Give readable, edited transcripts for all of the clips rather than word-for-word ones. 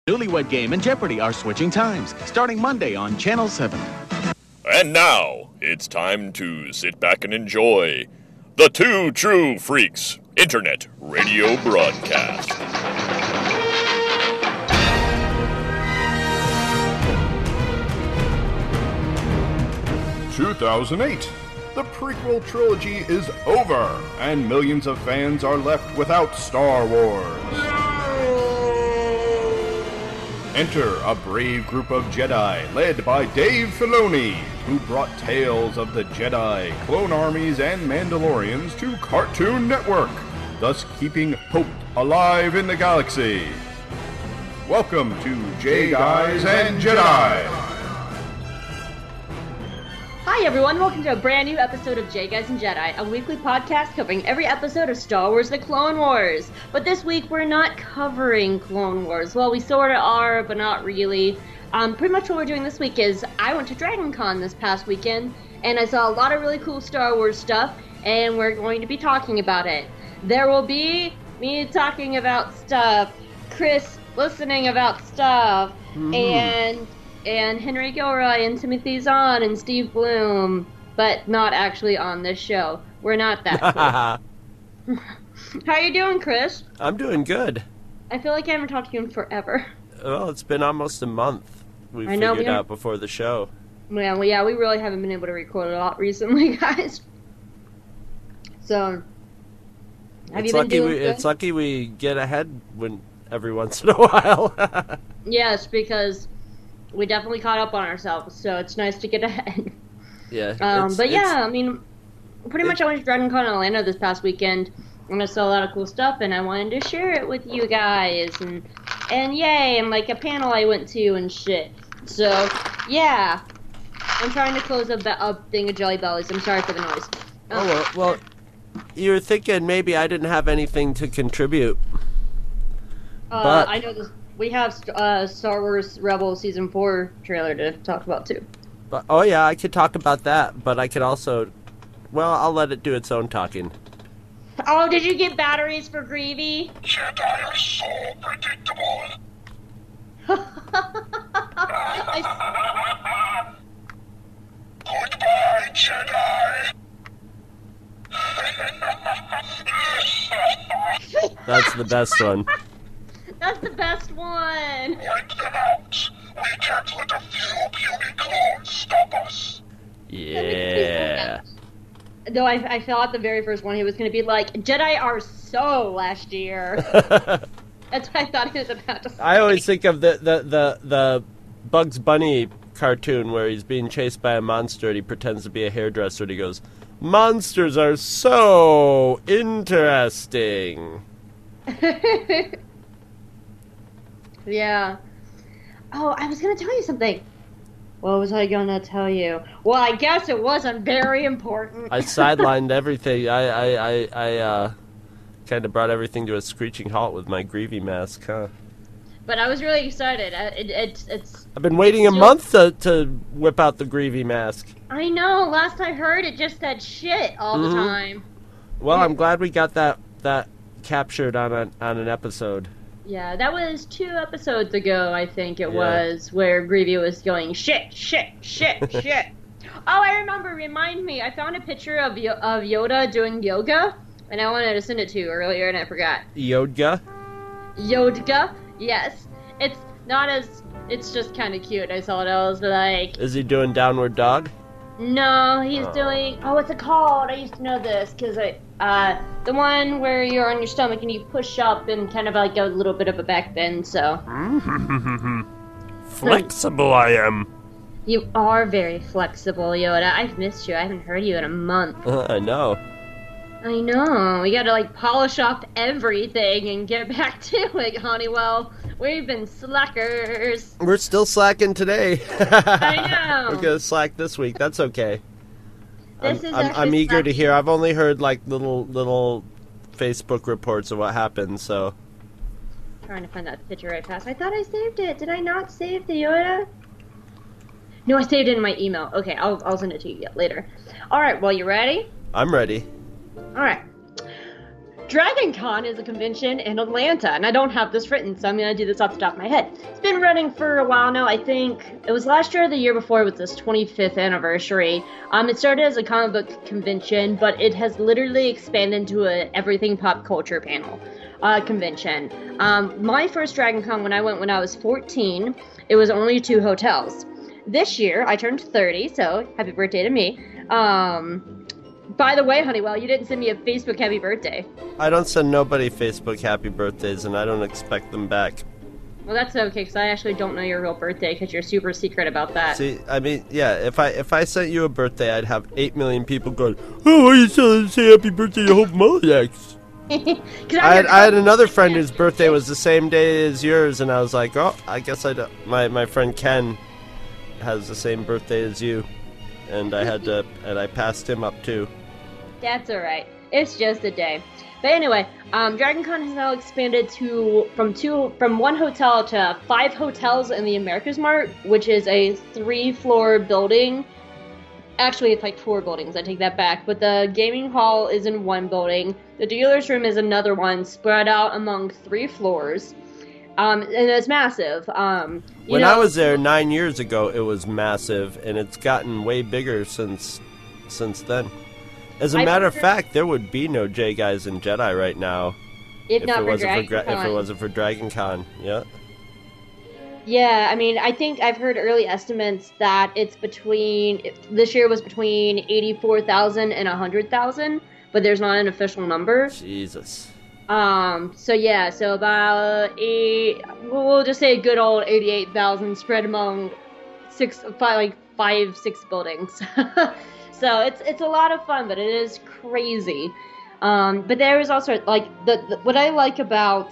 Newlywed Game and Jeopardy are switching times, starting Monday on Channel 7. And now, it's time to sit back and enjoy the Two True Freaks Internet Radio Broadcast. 2008. The prequel trilogy is over, and millions of fans are left without Star Wars. Enter a brave group of Jedi led by Dave Filoni, who brought tales of the Jedi, clone armies, and Mandalorians to Cartoon Network, thus keeping hope alive in the galaxy. Welcome to J-Guys and Jedi! Hi everyone, welcome to a brand new episode of J-Guys and Jedi, a weekly podcast covering every episode of Star Wars The Clone Wars. But this week we're not covering Clone Wars. Well, we sort of are, but not really. Pretty much what we're doing this week is I went to Dragon Con this past weekend, and I saw a lot of really cool Star Wars stuff, and we're going to be talking about it. There will be me talking about stuff, Chris listening about stuff, and Henry Gilroy and Timothy Zahn and Steve Bloom, but not actually on this show. We're not that cool. How you doing, Chris? I'm doing good. I feel like I haven't talked to you in forever. Well, it's been almost a month. We figured out before the show. Well, yeah, we really haven't been able to record a lot recently, guys. So, have you been doing good? It's lucky we get ahead every once in a while. Yes, because we definitely caught up on ourselves, so it's nice to get ahead. Yeah. I mean, pretty much I went to Dragon Con in Orlando this past weekend, and I saw a lot of cool stuff, and I wanted to share it with you guys, and yay, and like a panel I went to and shit. So, yeah. I'm trying to close a thing of Jelly Bellies. I'm sorry for the noise. Well, you were thinking maybe I didn't have anything to contribute. But I know this. We have Star Wars Rebels Season 4 trailer to talk about, too. But, oh, yeah, I could talk about that, but I could also... Well, I'll let it do its own talking. Oh, did you get batteries for Greavy? Jedi are so predictable. Goodbye, Jedi. That's the best one. That's the best one! Wipe them out! We can't let a few puny clones stop us! Yeah. Though I thought the very first one he was going to be like, Jedi are so last year. That's what I thought he was about to say. I always think of the Bugs Bunny cartoon where he's being chased by a monster and he pretends to be a hairdresser and he goes, "Monsters are so interesting." Yeah. Oh, I was going to tell you something. What was I going to tell you? Well, I guess it wasn't very important. I sidelined everything. I kind of brought everything to a screeching halt with my Greavy mask, huh? But I was really excited. It's. I've been waiting a month to whip out the Greavy mask. I know. Last I heard, it just said shit all the time. Well, I'm glad we got that captured on an episode. Yeah, that was 2 episodes ago, I think it was, where Greavy was going, shit, shit, shit, shit. Oh, I remember, remind me, I found a picture of Yoda doing yoga, and I wanted to send it to you earlier, and I forgot. Yoda? Yoga, yes. It's not as, it's just kind of cute. I saw it, I was like... Is he doing downward dog? No, he's doing, what's it called? I used to know this, because the one where you're on your stomach and you push up and kind of like a little bit of a back bend, so. Flexible I am. You are very flexible, Yoda. I've missed you. I haven't heard you in a month. I know. I know. We gotta like polish off everything and get back to it, Honeywell. We've been slackers. We're still slacking today. I know. We're gonna slack this week. That's okay. I'm eager to hear. I've only heard like little Facebook reports of what happened. So. Trying to find that picture right fast. I thought I saved it. Did I not save the Yoda? No, I saved it in my email. Okay, I'll send it to you later. All right. Well, you ready? I'm ready. All right. Dragon Con is a convention in Atlanta, and I don't have this written, so I'm going to do this off the top of my head. It's been running for a while now. I think it was last year or the year before with this 25th anniversary. It started as a comic book convention, but it has literally expanded into a everything pop culture panel convention. My first Dragon Con when I went when I was 14, it was only 2 hotels. This year, I turned 30, so happy birthday to me. By the way, Honeywell, you didn't send me a Facebook happy birthday. I don't send nobody Facebook happy birthdays, and I don't expect them back. Well, that's okay, because I actually don't know your real birthday, because you're super secret about that. See, I mean, yeah, if I sent you a birthday, I'd have 8 million people going, "Oh, why you say happy birthday to Hope Molliax?" I had another friend whose birthday was the same day as yours, and I was like, oh, I guess I don't. My friend Ken has the same birthday as you, and I passed him up too. That's alright. It's just a day. But anyway, Dragon Con has now expanded from 1 hotel to 5 hotels in the America's Mart, which is a 3-floor building. Actually, it's like 4 buildings, I take that back. But the gaming hall is in 1 building. The dealer's room is another one, spread out among 3 floors. And it's massive. When I was there 9 years ago, it was massive, and it's gotten way bigger since then. As a matter of fact, there would be no J Guys and Jedi right now if it wasn't for Dragon Con. Yeah. Yeah, I mean, I think I've heard early estimates that this year was between 84,000 and 100,000, but there's not an official number. Jesus. So about we'll just say a good old 88,000 spread among 5, 6 buildings. So it's a lot of fun, but it is crazy. But there is also like what I like about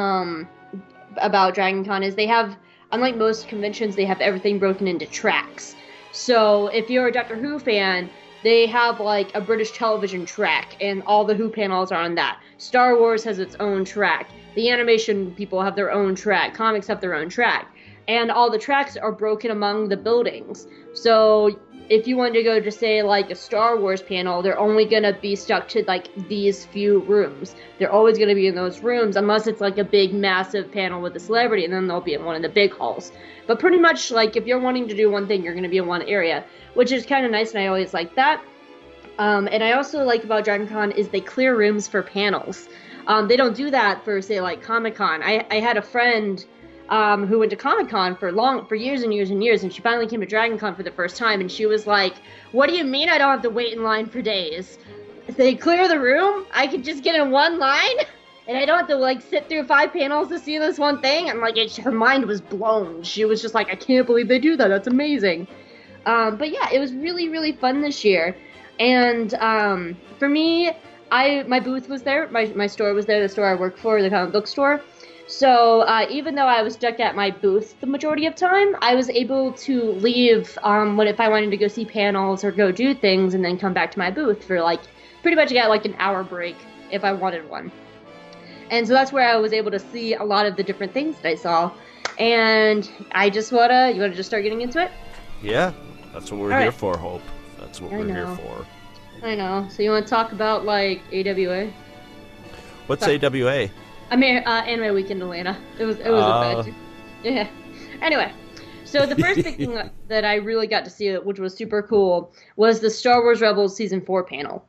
Dragon Con is they have, unlike most conventions, they have everything broken into tracks. So if you're a Doctor Who fan, they have like a British television track, and all the Who panels are on that. Star Wars has its own track. The animation people have their own track. Comics have their own track. And all the tracks are broken among the buildings. So if you wanted to go to, say, like a Star Wars panel, they're only going to be stuck to, like, these few rooms. They're always going to be in those rooms, unless it's, like, a big, massive panel with a celebrity, and then they'll be in one of the big halls. But pretty much, like, if you're wanting to do one thing, you're going to be in one area, which is kind of nice, and I always like that. And I also like about Dragon Con is they clear rooms for panels. They don't do that for, say, like, Comic-Con. I had a friend who went to Comic-Con for years and years and years, and she finally came to Dragon Con for the first time, and she was like, "What do you mean I don't have to wait in line for days? If they clear the room, I could just get in one line, and I don't have to, like, sit through 5 panels to see this one thing?" And, like, her mind was blown. She was just like, "I can't believe they do that. That's amazing." But yeah, it was really, really fun this year. And for me, my booth was there. My store was there, the store I work for, the comic book store. So even though I was stuck at my booth the majority of time, I was able to leave if I wanted to go see panels or go do things, and then come back to my booth for like pretty much get like an hour break if I wanted one. And so that's where I was able to see a lot of the different things that I saw. And I just you wanna just start getting into it? Yeah, that's what we're here for, Hope. That's what we're here for. I know. So you want to talk about like AWA? What's AWA? I mean, Anime Weekend Atlanta. It was a bad. Yeah. Anyway, so the first big thing that I really got to see, which was super cool, was the Star Wars Rebels Season 4 panel.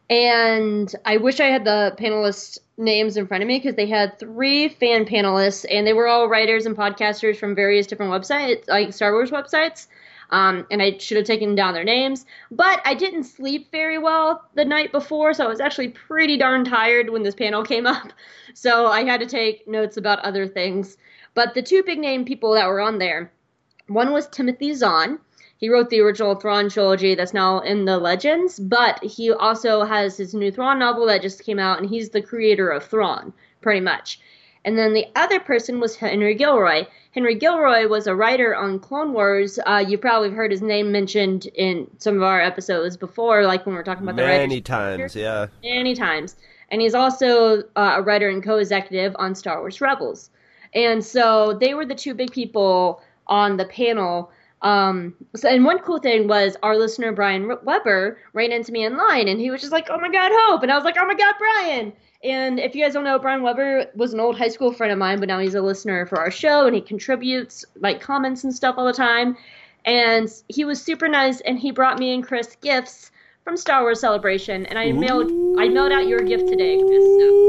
And I wish I had the panelists' names in front of me, because they had 3 fan panelists, and they were all writers and podcasters from various different websites, like Star Wars websites. And I should have taken down their names, but I didn't sleep very well the night before, so I was actually pretty darn tired when this panel came up. So I had to take notes about other things. But the 2 big name people that were on there, one was Timothy Zahn. He wrote the original Thrawn trilogy that's now in the Legends, but he also has his new Thrawn novel that just came out, and he's the creator of Thrawn, pretty much. And then the other person was Henry Gilroy. Henry Gilroy was a writer on Clone Wars. You've probably heard his name mentioned in some of our episodes before, like when we were talking about the writers. Many times, yeah. Many times. And he's also a writer and co-executive on Star Wars Rebels. And so they were the 2 big people on the panel. And one cool thing was our listener Brian Weber ran into me in line, and he was just like, "Oh my God, Hope!" And I was like, "Oh my God, Brian!" And if you guys don't know, Brian Weber was an old high school friend of mine, but now he's a listener for our show, and he contributes like comments and stuff all the time. And he was super nice, and he brought me and Chris gifts from Star Wars Celebration, and I mailed out your gift today, Chris.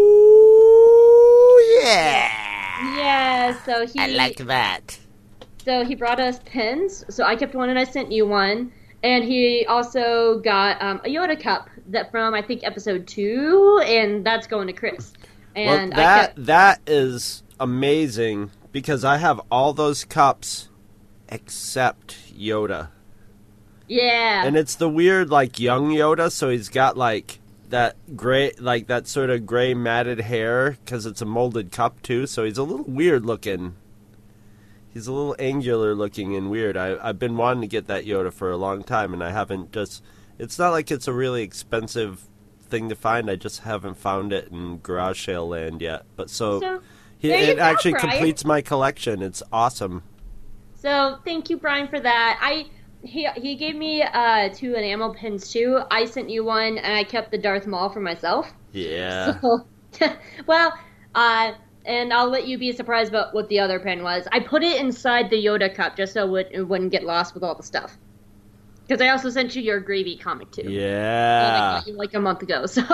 Ooh, yeah. Yeah, so I like that. So he brought us pins. So I kept one and I sent you one. And he also got a Yoda cup that from, I think, episode 2, and that's going to Chris. And well, that is amazing, because I have all those cups except Yoda. Yeah. And it's the weird, like, young Yoda, so he's got, like, that gray, like, that sort of gray matted hair, because it's a molded cup, too, so he's a little weird looking. He's a little angular looking and weird. I've been wanting to get that Yoda for a long time, and I haven't just... It's not like it's a really expensive thing to find. I just haven't found it in garage sale land yet. But it actually completes my collection. It's awesome. So thank you, Brian, for that. He gave me 2 enamel pins, too. I sent you one, and I kept the Darth Maul for myself. Yeah. So, well, and I'll let you be surprised about what the other pen was. I put it inside the Yoda cup just so it wouldn't get lost with all the stuff. Because I also sent you your Gravy comic, too. Yeah. I got you like a month ago, so...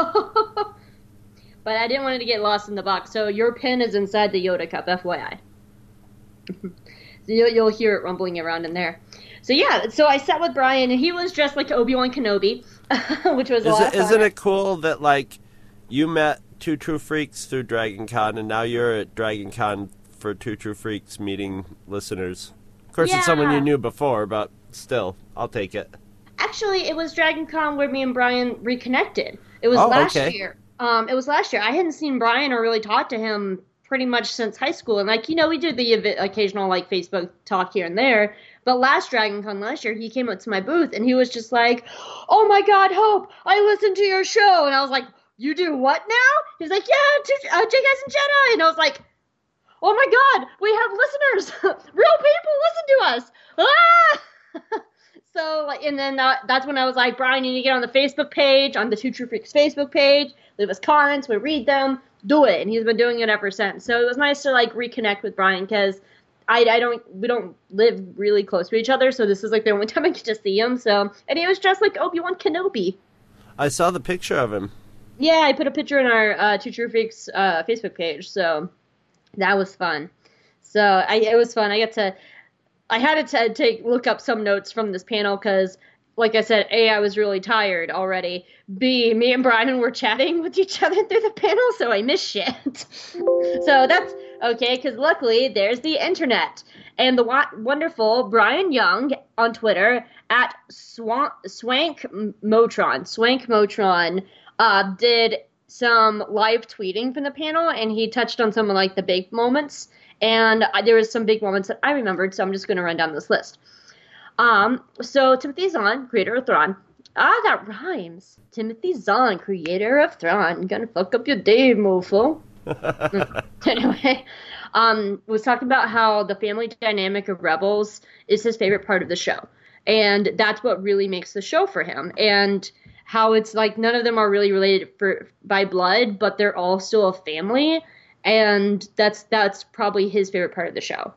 But I didn't want it to get lost in the box, so your pen is inside the Yoda cup, FYI. So you'll hear it rumbling around in there. So yeah, so I sat with Brian, and he was dressed like Obi-Wan Kenobi, which was a lot of fun. Isn't it cool that, like, you met Two True Freaks through Dragon Con, and now you're at Dragon Con for Two True Freaks meeting listeners? Of course, It's someone you knew before, but still, I'll take it. Actually, it was Dragon Con where me and Brian reconnected. It was last year. It was last year. I hadn't seen Brian or really talked to him pretty much since high school. And, like, we did the occasional, like, Facebook talk here and there. But last Dragon Con last year, he came up to my booth, and he was just like, "Oh, my God, Hope, I listened to your show." And I was like, "You do what now?" He was like, "Yeah, Jedi and Jedi." And I was like, "Oh, my God, we have listeners. Real people listen to us." Ah! So, like, and then that's when I was like, "Brian, you need to get on the Facebook page, on the Two True Freaks Facebook page, leave us comments, we read them, do it." And he's been doing it ever since. So it was nice to, like, reconnect with Brian, because we don't live really close to each other, so this is, like, the only time I get to see him. So, and he was dressed like Obi-Wan Kenobi. I saw the picture of him. Yeah, I put a picture in our Two True Freaks Facebook page, so that was fun. So it was fun. I had to look up some notes from this panel because, like I said, A, I was really tired already. B, me and Brian were chatting with each other through the panel, so I missed shit. So that's okay, because luckily there's the internet. And the wonderful Brian Young on Twitter at Swank Motron, did some live tweeting from the panel, and he touched on some of, like, the big moments. And there was some big moments that I remembered, so I'm just going to run down this list. So Timothy Zahn, creator of Thrawn. That rhymes. Timothy Zahn, creator of Thrawn. Gonna fuck up your day, mofo. Anyway, was talking about how the family dynamic of Rebels is his favorite part of the show. And that's what really makes the show for him. And how it's like none of them are really related by blood, but they're all still a family. And that's probably his favorite part of the show.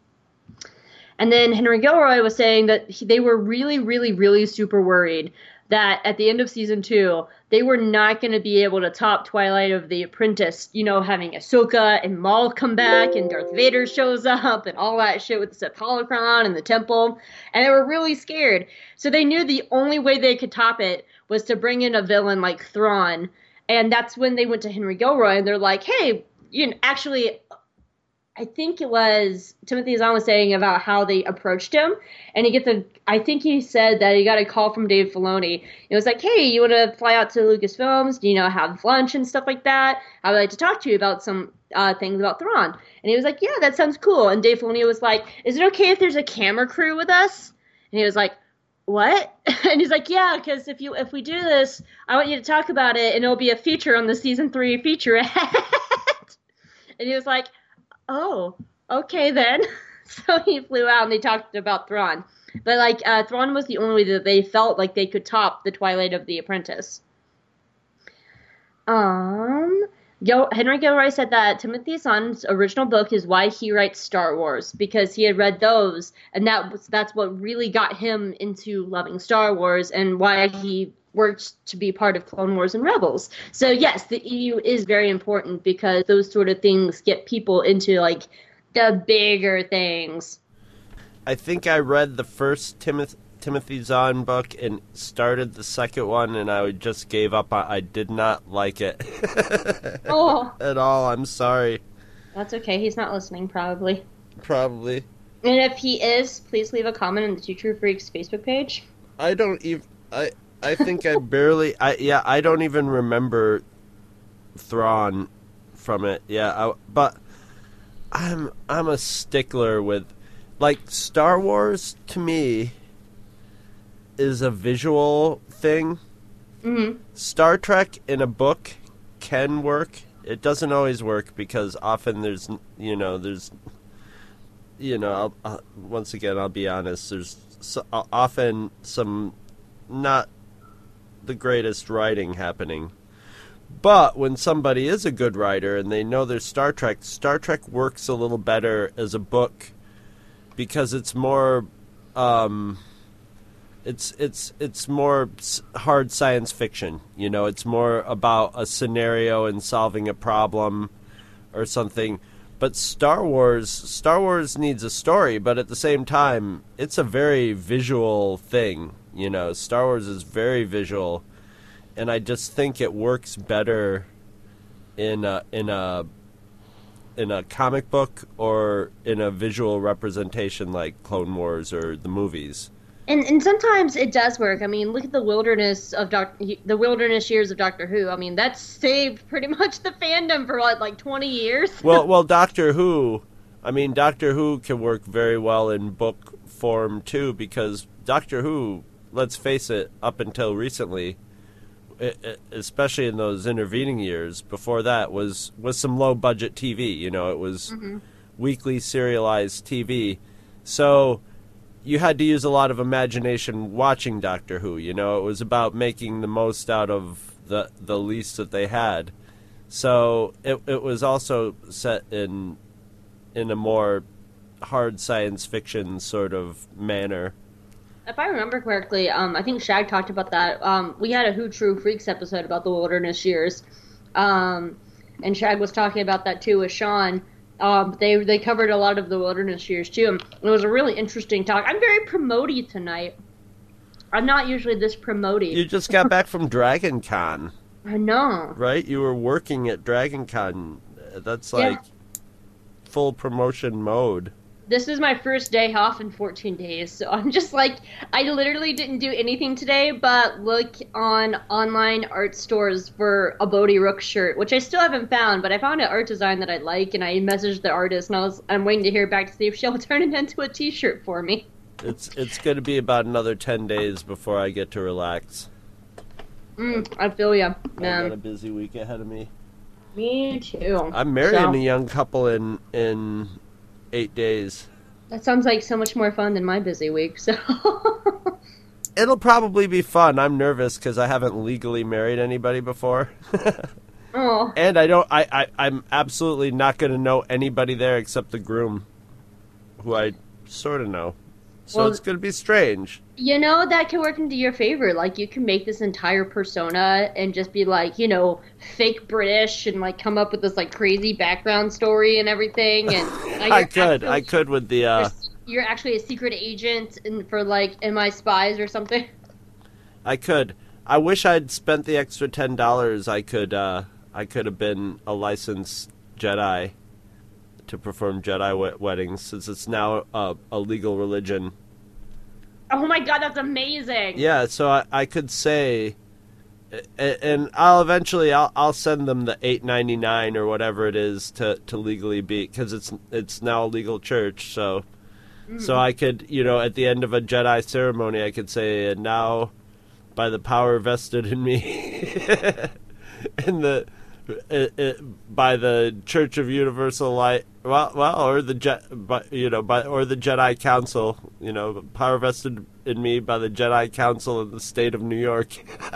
And then Henry Gilroy was saying that they were really, really, really super worried that at the end of season 2, they were not going to be able to top Twilight of the Apprentice, having Ahsoka and Maul come back and Darth Vader shows up and all that shit with the Sith Holocron and the temple. And they were really scared. So they knew the only way they could top it was to bring in a villain like Thrawn. And that's when they went to Henry Gilroy and they're like, hey, actually, I think it was Timothy Zahn was saying about how they approached him, and I think he said that he got a call from Dave Filoni. It was like, hey, you want to fly out to Lucasfilms, have lunch and stuff like that? I would like to talk to you about some things about Thrawn. And he was like, yeah, that sounds cool. And Dave Filoni was like, is it okay if there's a camera crew with us? And he was like, what? And he's like, yeah, because if we do this, I want you to talk about it, and it'll be a feature on the season 3 featurette. And he was like, oh, okay then. So he flew out and they talked about Thrawn. But like Thrawn was the only way that they felt like they could top the Twilight of the Apprentice. Henry Gilroy said that Timothy Zahn's original book is why he writes Star Wars, because he had read those, and that's what really got him into loving Star Wars, and why he worked to be part of Clone Wars and Rebels. So yes, the EU is very important because those sort of things get people into like the bigger things. I think I read the first Timothy Zahn book and started the second one, and I just gave up. I did not like it Oh, at all. I'm sorry. that's okay. He's not listening, probably. Probably. And if he is, please leave a comment on the Two True Freaks Facebook page. I don't even. I think I barely. I don't even remember Thrawn from it. Yeah, but I'm a stickler with, like, Star Wars to me is a visual thing. Mm-hmm. Star Trek in a book can work. It doesn't always work because often there's once again, I'll be honest, there's often some not the greatest writing happening. But when somebody is a good writer and they know their Star Trek works a little better as a book because it's more it's more hard science fiction. You know, it's more about a scenario and solving a problem or something. But Star Wars needs a story, but at the same time, it's a very visual thing. You know, Star Wars is very visual, and I just think it works better in a comic book or in a visual representation like Clone Wars or the movies. And sometimes it does work. I mean, look at the wilderness years of Doctor Who. I mean, that saved pretty much the fandom for what, like 20 years. Well, Doctor Who can work very well in book form too, because Doctor Who, let's face it, up until recently, especially in those intervening years before that, was some low budget TV. You know, it was weekly serialized TV, so you had to use a lot of imagination watching Doctor Who. You know, it was about making the most out of the least that they had. So it was also set in a more hard science fiction sort of manner. If I remember correctly, I think Shag talked about that. We had a Who True Freaks episode about the wilderness years, and Shag was talking about that too with Sean. They covered a lot of the wilderness years too. It was a really interesting talk. I'm very promoty tonight. I'm not usually this promoty. You just got back from Dragon Con. I know. Right? You were working at Dragon Con. That's like full promotion mode. This is my first day off in 14 days, so I'm just like, I literally didn't do anything today but look on online art stores for a Bodhi Rook shirt, which I still haven't found, but I found an art design that I like, and I messaged the artist, and I'm waiting to hear back to see if she'll turn it into a t-shirt for me. It's going to be about another 10 days before I get to relax. I feel ya. I've got a busy week ahead of me. Me too. I'm marrying a young couple in 8 days. That sounds like so much more fun than my busy week, so... It'll probably be fun. I'm nervous because I haven't legally married anybody before. Oh. And I'm absolutely not going to know anybody there except the groom, who I sort of know. So it's going to be strange. You know, that can work into your favor. Like, you can make this entire persona and just be like, you know, fake British and like come up with this like crazy background story and everything. And I could with the. You're actually a secret agent for like MI spies or something. I could. I wish I'd spent the extra $10. I could have been a licensed Jedi to perform Jedi weddings, since it's now a legal religion. Oh my god, that's amazing! Yeah, so I could say, and I'll eventually send them the $8.99 or whatever it is to legally be, because it's now a legal church. So I could, you know, at the end of a Jedi ceremony, I could say, and now, by the power vested in me, by the Church of Universal Light, or the Jedi Council, power vested in me by the Jedi Council of the state of New York.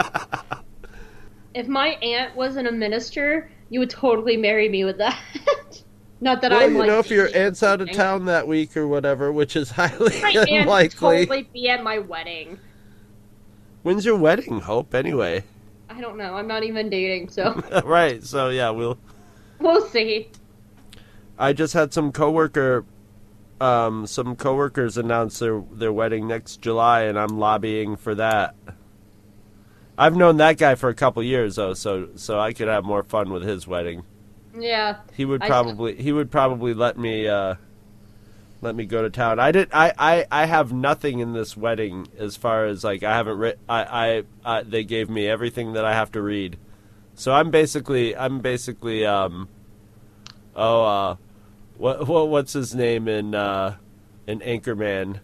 If my aunt wasn't a minister, you would totally marry me with that. Not that Well, I'm like... if your aunt's out of town that week or whatever, which is highly my aunt would unlikely. totally be at my wedding. When's your wedding, Hope, anyway? I don't know. I'm not even dating, so... Right, so yeah, We'll see. I just had some coworkers announce their wedding next July, and I'm lobbying for that. I've known that guy for a couple years, though, so I could have more fun with his wedding. Yeah. He would probably let me go to town. I have nothing in this wedding as far as like I haven't they gave me everything that I have to read. So I'm basically what's his name in Anchorman?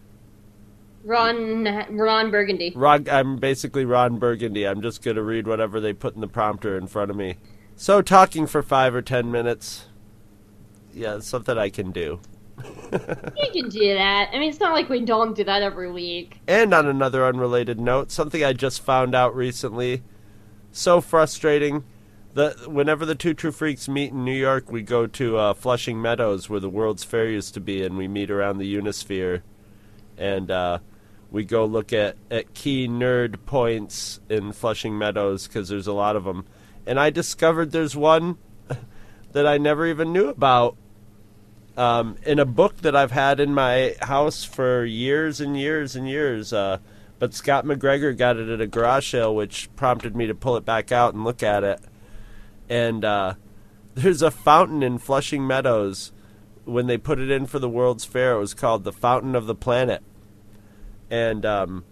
Ron Burgundy. I'm basically Ron Burgundy. I'm just going to read whatever they put in the prompter in front of me. So talking for 5 or 10 minutes, yeah, it's something I can do. You can do that. I mean, it's not like we don't do that every week. And on another unrelated note, something I just found out recently, so frustrating, whenever the Two True Freaks meet in New York, we go to Flushing Meadows, where the World's Fair used to be, and we meet around the Unisphere. And we go look at key nerd points in Flushing Meadows, because there's a lot of them. And I discovered there's one that I never even knew about in a book that I've had in my house for years and years and years. But Scott McGregor got it at a garage sale, which prompted me to pull it back out and look at it. And there's a fountain in Flushing Meadows. When they put it in for the World's Fair, it was called the Fountain of the Planet. And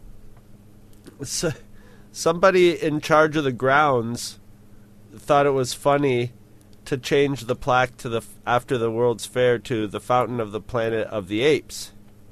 somebody in charge of the grounds thought it was funny to change the plaque to after the World's Fair to the Fountain of the Planet of the Apes.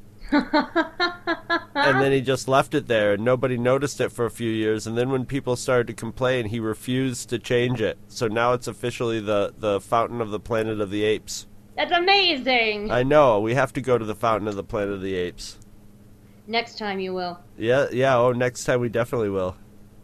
And then he just left it there, and nobody noticed it for a few years. And then when people started to complain, he refused to change it. So now it's officially the Fountain of the Planet of the Apes. That's amazing! I know. We have to go to the Fountain of the Planet of the Apes. Next time you will. Yeah. Next time we definitely will.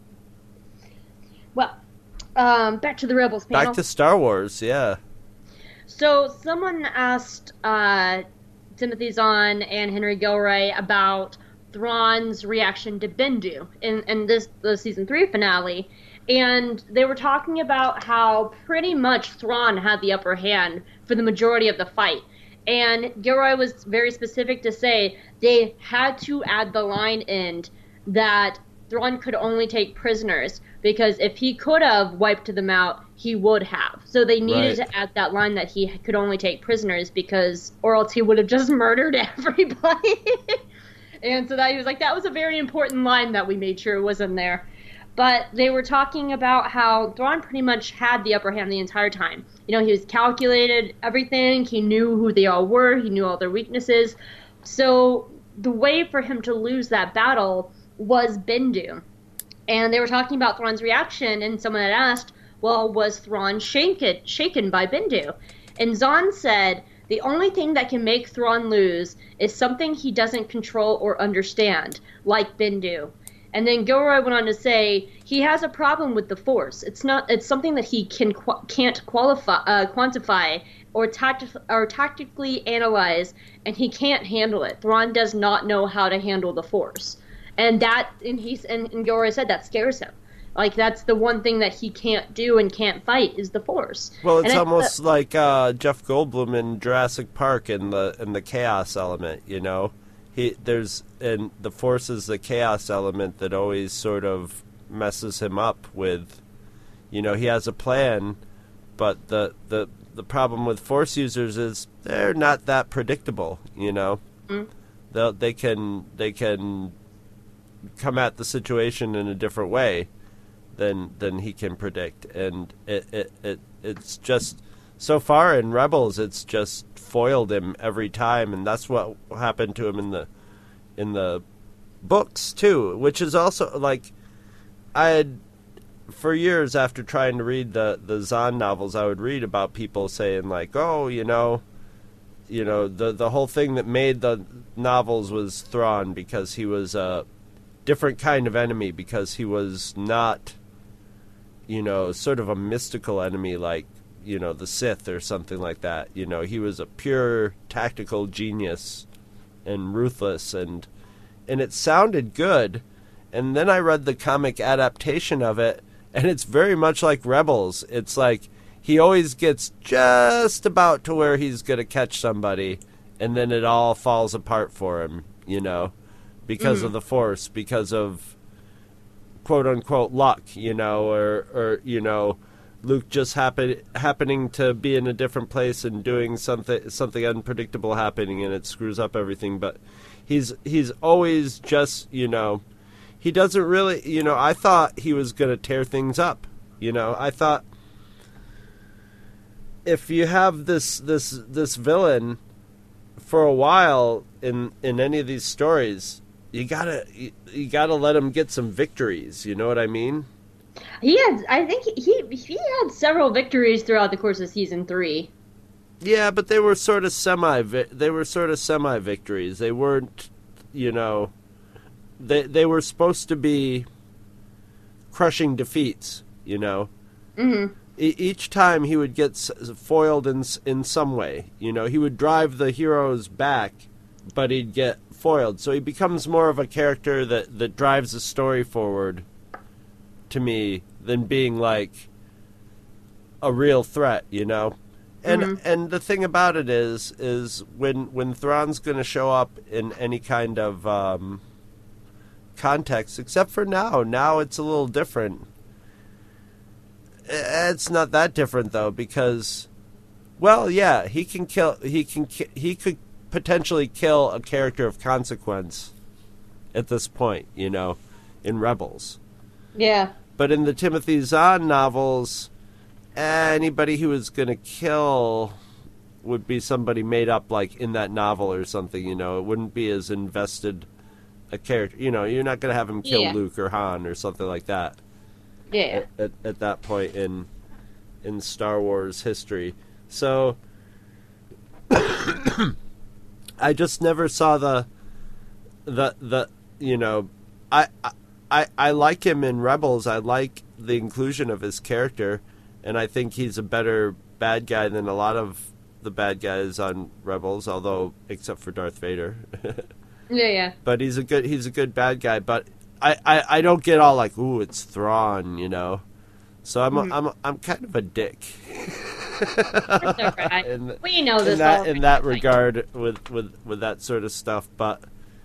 Well, back to the Rebels panel. Back to Star Wars, yeah. So someone asked Timothy Zahn and Henry Gilroy about Thrawn's reaction to Bendu in the season 3 finale, and they were talking about how pretty much Thrawn had the upper hand for the majority of the fight. And Gilroy was very specific to say they had to add the line in that Thrawn could only take prisoners, because if he could have wiped them out, he would have. So they needed to add that line that he could only take prisoners, or else he would have just murdered everybody. And so that he was like, that was a very important line that we made sure was in there. But they were talking about how Thrawn pretty much had the upper hand the entire time. He was calculated everything. He knew who they all were. He knew all their weaknesses. So the way for him to lose that battle was Bendu. And they were talking about Thrawn's reaction, and someone had asked, well, was Thrawn shaken by Bendu? And Zahn said, the only thing that can make Thrawn lose is something he doesn't control or understand, like Bendu. And then Gilroy went on to say he has a problem with the Force. It's something that he can't quantify or tactically analyze, and he can't handle it. Thrawn does not know how to handle the Force. And Gilroy said that scares him. Like, that's the one thing that he can't do and can't fight is the Force. Well, it's almost like Jeff Goldblum in Jurassic Park in the chaos element, The Force is the chaos element that always sort of messes him up with, he has a plan, but the problem with Force users is they're not that predictable, Mm-hmm. They can come at the situation in a different way than he can predict, and it's just so far in Rebels it's just foiled him every time, and that's what happened to him in the books too, which is also like I had for years after trying to read the Zahn novels, I would read about people saying like, oh, the whole thing that made the novels was Thrawn, because he was a different kind of enemy, because he was not, sort of a mystical enemy like, the Sith or something like that. He was a pure tactical genius and ruthless, and it sounded good. And then I read the comic adaptation of it, and it's very much like Rebels. It's like he always gets just about to where he's going to catch somebody, and then it all falls apart for him, because of the Force, because of quote-unquote luck, or Luke just happening to be in a different place and doing something unpredictable happening, and it screws up everything. But he's always just, he doesn't really, I thought he was going to tear things up. I thought if you have this villain for a while in any of these stories, you gotta let him get some victories. You know what I mean? I think he had several victories throughout the course of season 3. Yeah, but they were sort of semi victories. They weren't, they were supposed to be crushing defeats. Mm-hmm. Each time he would get foiled in some way. He would drive the heroes back, but he'd get foiled. So he becomes more of a character that drives the story forward, to me, than being like a real threat, And and the thing about it is when Thrawn's going to show up in any kind of context, except for now it's a little different. It's not that different though, because, well, yeah, he could potentially kill a character of consequence at this point, in Rebels. Yeah. But in the Timothy Zahn novels, anybody he was going to kill would be somebody made up, like, in that novel or something, It wouldn't be as invested a character. You're not going to have him kill Luke or Han or something like that. Yeah. At that point in Star Wars history. So I just never saw the I like him in Rebels. I like the inclusion of his character, and I think he's a better bad guy than a lot of the bad guys on Rebels, although except for Darth Vader. Yeah. But he's a good bad guy, but I don't get all like, ooh, it's Thrawn, So I'm kind of a dick. Right. We know this in that regard with that sort of stuff, but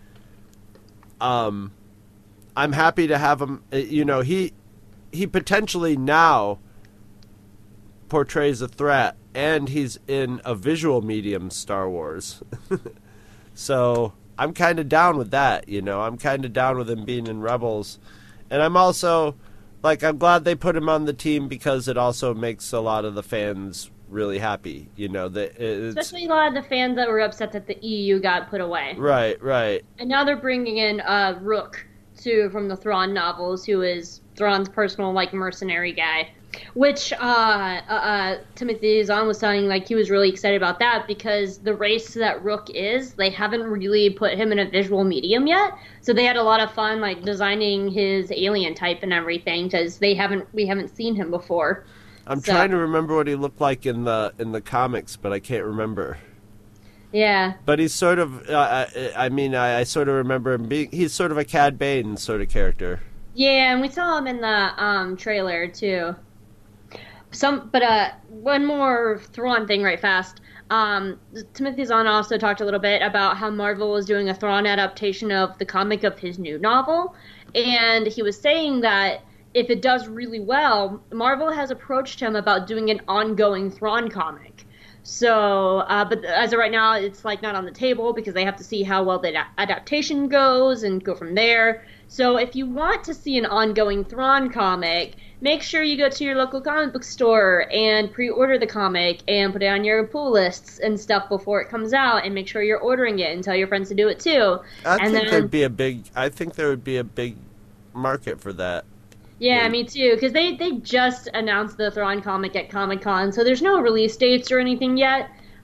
I'm happy to have him. He potentially now portrays a threat, and he's in a visual medium, Star Wars. So I'm kind of down with that, I'm kind of down with him being in Rebels. And I'm also, I'm glad they put him on the team, because it also makes a lot of the fans really happy, especially a lot of the fans that were upset that the EU got put away. Right. And now they're bringing in Rook, from the Thrawn novels, who is Thrawn's personal, mercenary guy. Which Timothy Zahn was saying, he was really excited about that, because the race that Rook is, they haven't really put him in a visual medium yet. So they had a lot of fun, designing his alien type and everything, because we haven't seen him before. I'm trying to remember what he looked like in the comics, but I can't remember. Yeah. But he's sort of, I sort of remember him being, he's sort of a Cad Bane sort of character. Yeah, and we saw him in the trailer, too. But one more Thrawn thing right fast. Timothy Zahn also talked a little bit about how Marvel was doing a Thrawn adaptation of the comic of his new novel. And he was saying that if it does really well, Marvel has approached him about doing an ongoing Thrawn comic. So, but as of right now, it's not on the table, because they have to see how well the adaptation goes and go from there. So if you want to see an ongoing Thrawn comic, make sure you go to your local comic book store and pre-order the comic and put it on your pull lists and stuff before it comes out, and make sure you're ordering it and tell your friends to do it too. I think there would be a big market for that. Yeah, me too, because they just announced the Thrawn comic at Comic-Con, so there's no release dates or anything yet,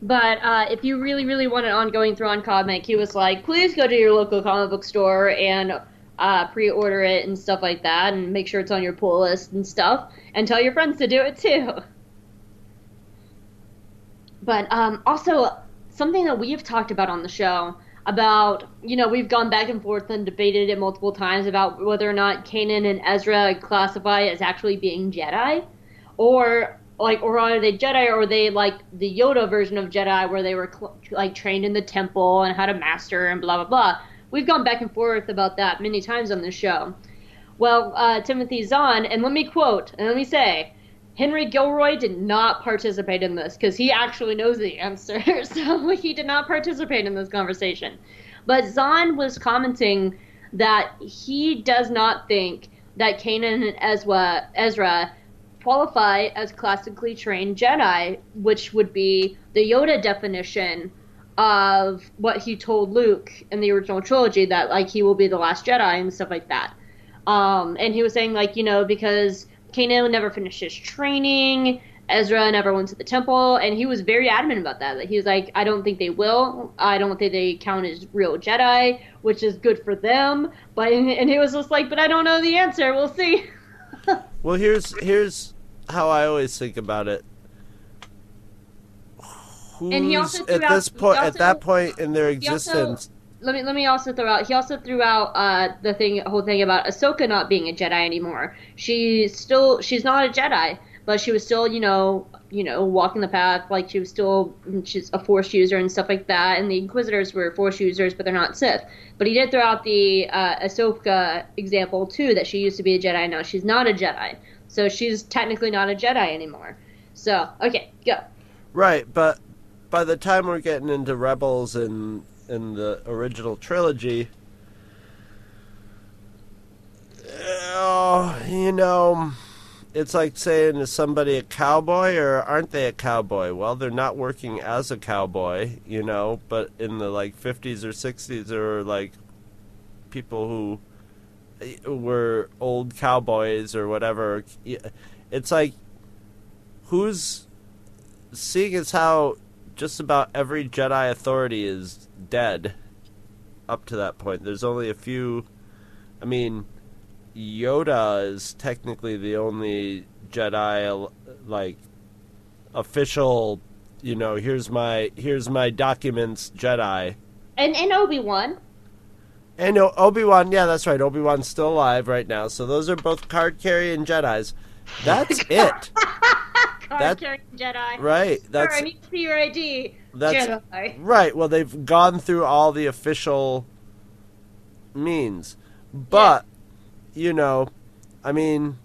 But if you really, really want an ongoing Thrawn comic, he was like, please go to your local comic book store and pre-order it and stuff like that, and make sure it's on your pull list and stuff, and tell your friends to do it too. But also, something that we've talked about on the show, about, we've gone back and forth and debated it multiple times about whether or not Kanan and Ezra classify as actually being Jedi, or are they Jedi, or are they like the Yoda version of Jedi, where they were trained in the temple and had a master and blah blah blah. We've gone back and forth about that many times on this show. Well, Timothy Zahn, and let me quote, and let me say, Henry Gilroy did not participate in this, because he actually knows the answer, so he did not participate in this conversation. But Zahn was commenting that he does not think that Kanan and Ezra qualify as classically trained Jedi, which would be the Yoda definition of what he told Luke in the original trilogy, that he will be the last Jedi and stuff like that. And he was saying because Kanan never finished his training, Ezra never went to the temple, and he was very adamant about that. He was like, I don't think they will. I don't think they count as real Jedi, which is good for them. And he was just like, but I don't know the answer. We'll see. Well, here's how I always think about it. And he also at that point in their existence. Let me also throw out. He also threw out the whole thing about Ahsoka not being a Jedi anymore. She's not a Jedi, but she was still walking the path. She's a Force user and stuff like that. And the Inquisitors were Force users, but they're not Sith. But he did throw out the Ahsoka example too, that she used to be a Jedi. Now she's not a Jedi, so she's technically not a Jedi anymore. So okay, go. Right, but by the time we're getting into Rebels and in the original trilogy, it's like saying, is somebody a cowboy or aren't they a cowboy? Well, they're not working as a cowboy, but in the 50s or 60s, there were people who were old cowboys or whatever. It's who's seeing as how just about every Jedi authority is dead up to that point. There's only a few. I mean, Yoda is technically the only Jedi, official, here's my documents Jedi. And Obi-Wan. And Obi-Wan, yeah, that's right. Obi-Wan's still alive right now. So those are both card-carrying Jedis. That's it. Card-carrying Jedi. Right. Sir, I need to see your ID. Jedi. Right. Well, they've gone through all the official means. But, I mean,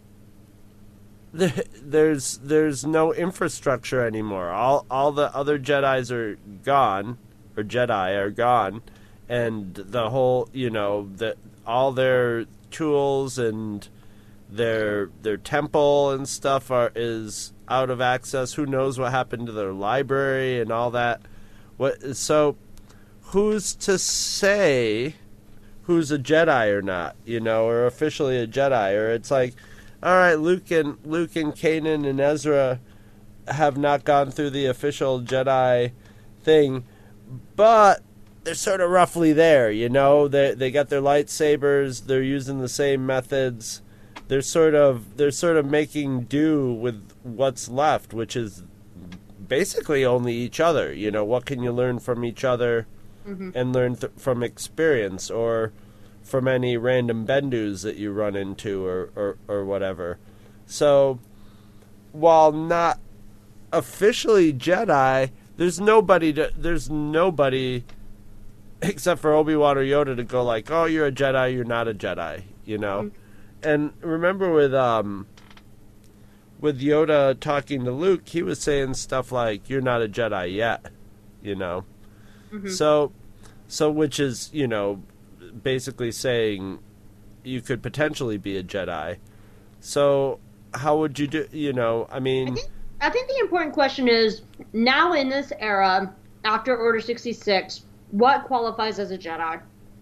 there's no infrastructure anymore. All the other Jedis are gone, or Jedi are gone, and the whole, all their tools and their temple and stuff is out of access. Who knows what happened to their library and all that? So who's to say who's a Jedi or not, or officially a Jedi? Or it's all right, Luke and Kanan and Ezra have not gone through the official Jedi thing, but they're sort of roughly there, They got their lightsabers, they're using the same methods. They're sort of making do with what's left, which is basically only each other. What can you learn from each other, and learn from experience, or from any random Bendus that you run into, or whatever. So, while not officially Jedi, there's nobody except for Obi-Wan or Yoda to go oh, you're a Jedi, you're not a Jedi, And remember with Yoda talking to Luke, he was saying stuff like, you're not a Jedi yet, So which is, basically saying you could potentially be a Jedi. So how would you do, I mean... I think the important question is, now in this era, after Order 66, what qualifies as a Jedi?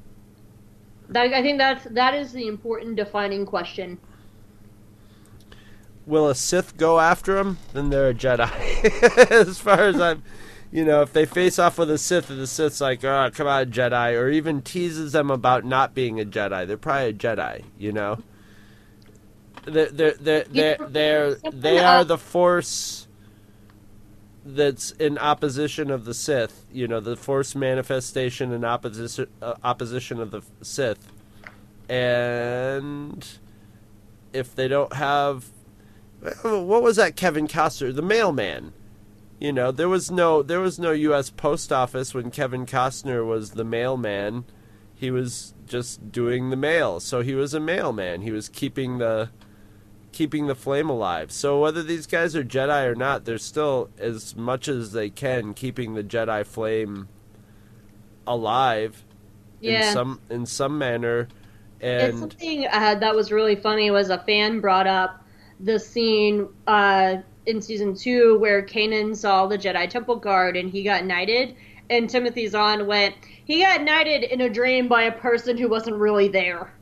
I think that is the important defining question. Will a Sith go after him? Then they're a Jedi. As far as I'm... You know, if they face off with a Sith and the Sith's like, oh, come on, Jedi, or even teases them about not being a Jedi, they're probably a Jedi, you know? They are the Force that's in opposition of the Sith, you know, the Force manifestation in opposition of the Sith. And if they don't have... What was that Kevin Costner? The mailman. You know, there was no U.S. Post Office when Kevin Costner was the mailman. He was just doing the mail, so he was a mailman. He was keeping the flame alive. So whether these guys are Jedi or not, they're still, as much as they can, keeping the Jedi flame alive in some manner. And something that was really funny was a fan brought up the scene in season 2 where Kanan saw the Jedi Temple Guard and he got knighted, and Timothy Zahn went, he got knighted in a dream by a person who wasn't really there.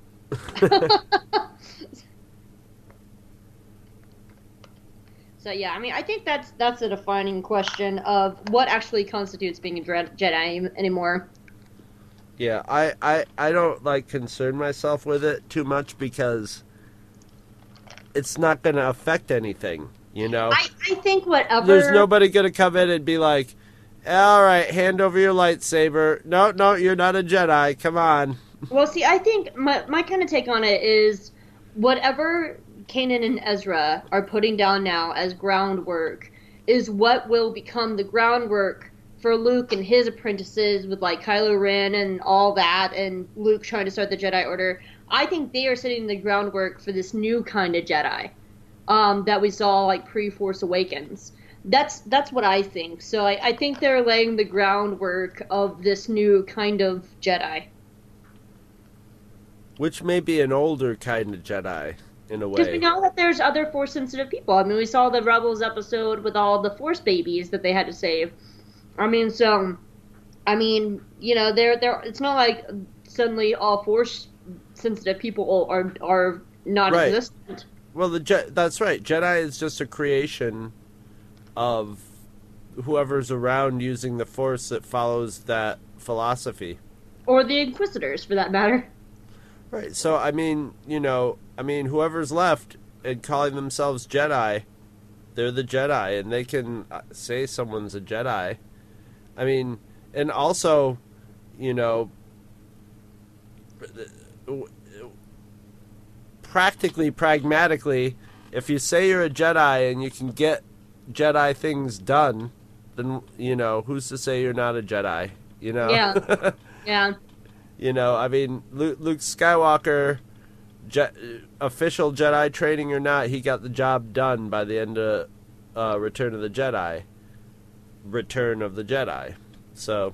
So yeah, I mean, I think that's a defining question of what actually constitutes being a Jedi anymore. Yeah, I don't concern myself with it too much because it's not going to affect anything. You know, I think whatever. There's nobody gonna come in and be like, "All right, hand over your lightsaber." No, you're not a Jedi. Come on. Well, see, I think my kind of take on it is whatever Kanan and Ezra are putting down now as groundwork is what will become the groundwork for Luke and his apprentices with Kylo Ren and all that, and Luke trying to start the Jedi Order. I think they are setting the groundwork for this new kind of Jedi. That we saw pre-Force Awakens. That's what I think. So I think they're laying the groundwork of this new kind of Jedi. Which may be an older kind of Jedi, in a way. Because we know that there's other Force-sensitive people. I mean, we saw the Rebels episode with all the Force babies that they had to save. I mean, you know, they're it's not like suddenly all Force-sensitive people are not existent. Well, that's right. Jedi is just a creation of whoever's around using the Force that follows that philosophy. Or the Inquisitors, for that matter. Right. So, I mean, whoever's left and calling themselves Jedi, they're the Jedi, and they can say someone's a Jedi. I mean, and also, you know, pragmatically, if you say you're a Jedi and you can get Jedi things done, then, you know, who's to say you're not a Jedi? You know? Yeah. Yeah. You know, I mean, Luke Skywalker, official Jedi training or not, he got the job done by the end of Return of the Jedi. Return of the Jedi. So.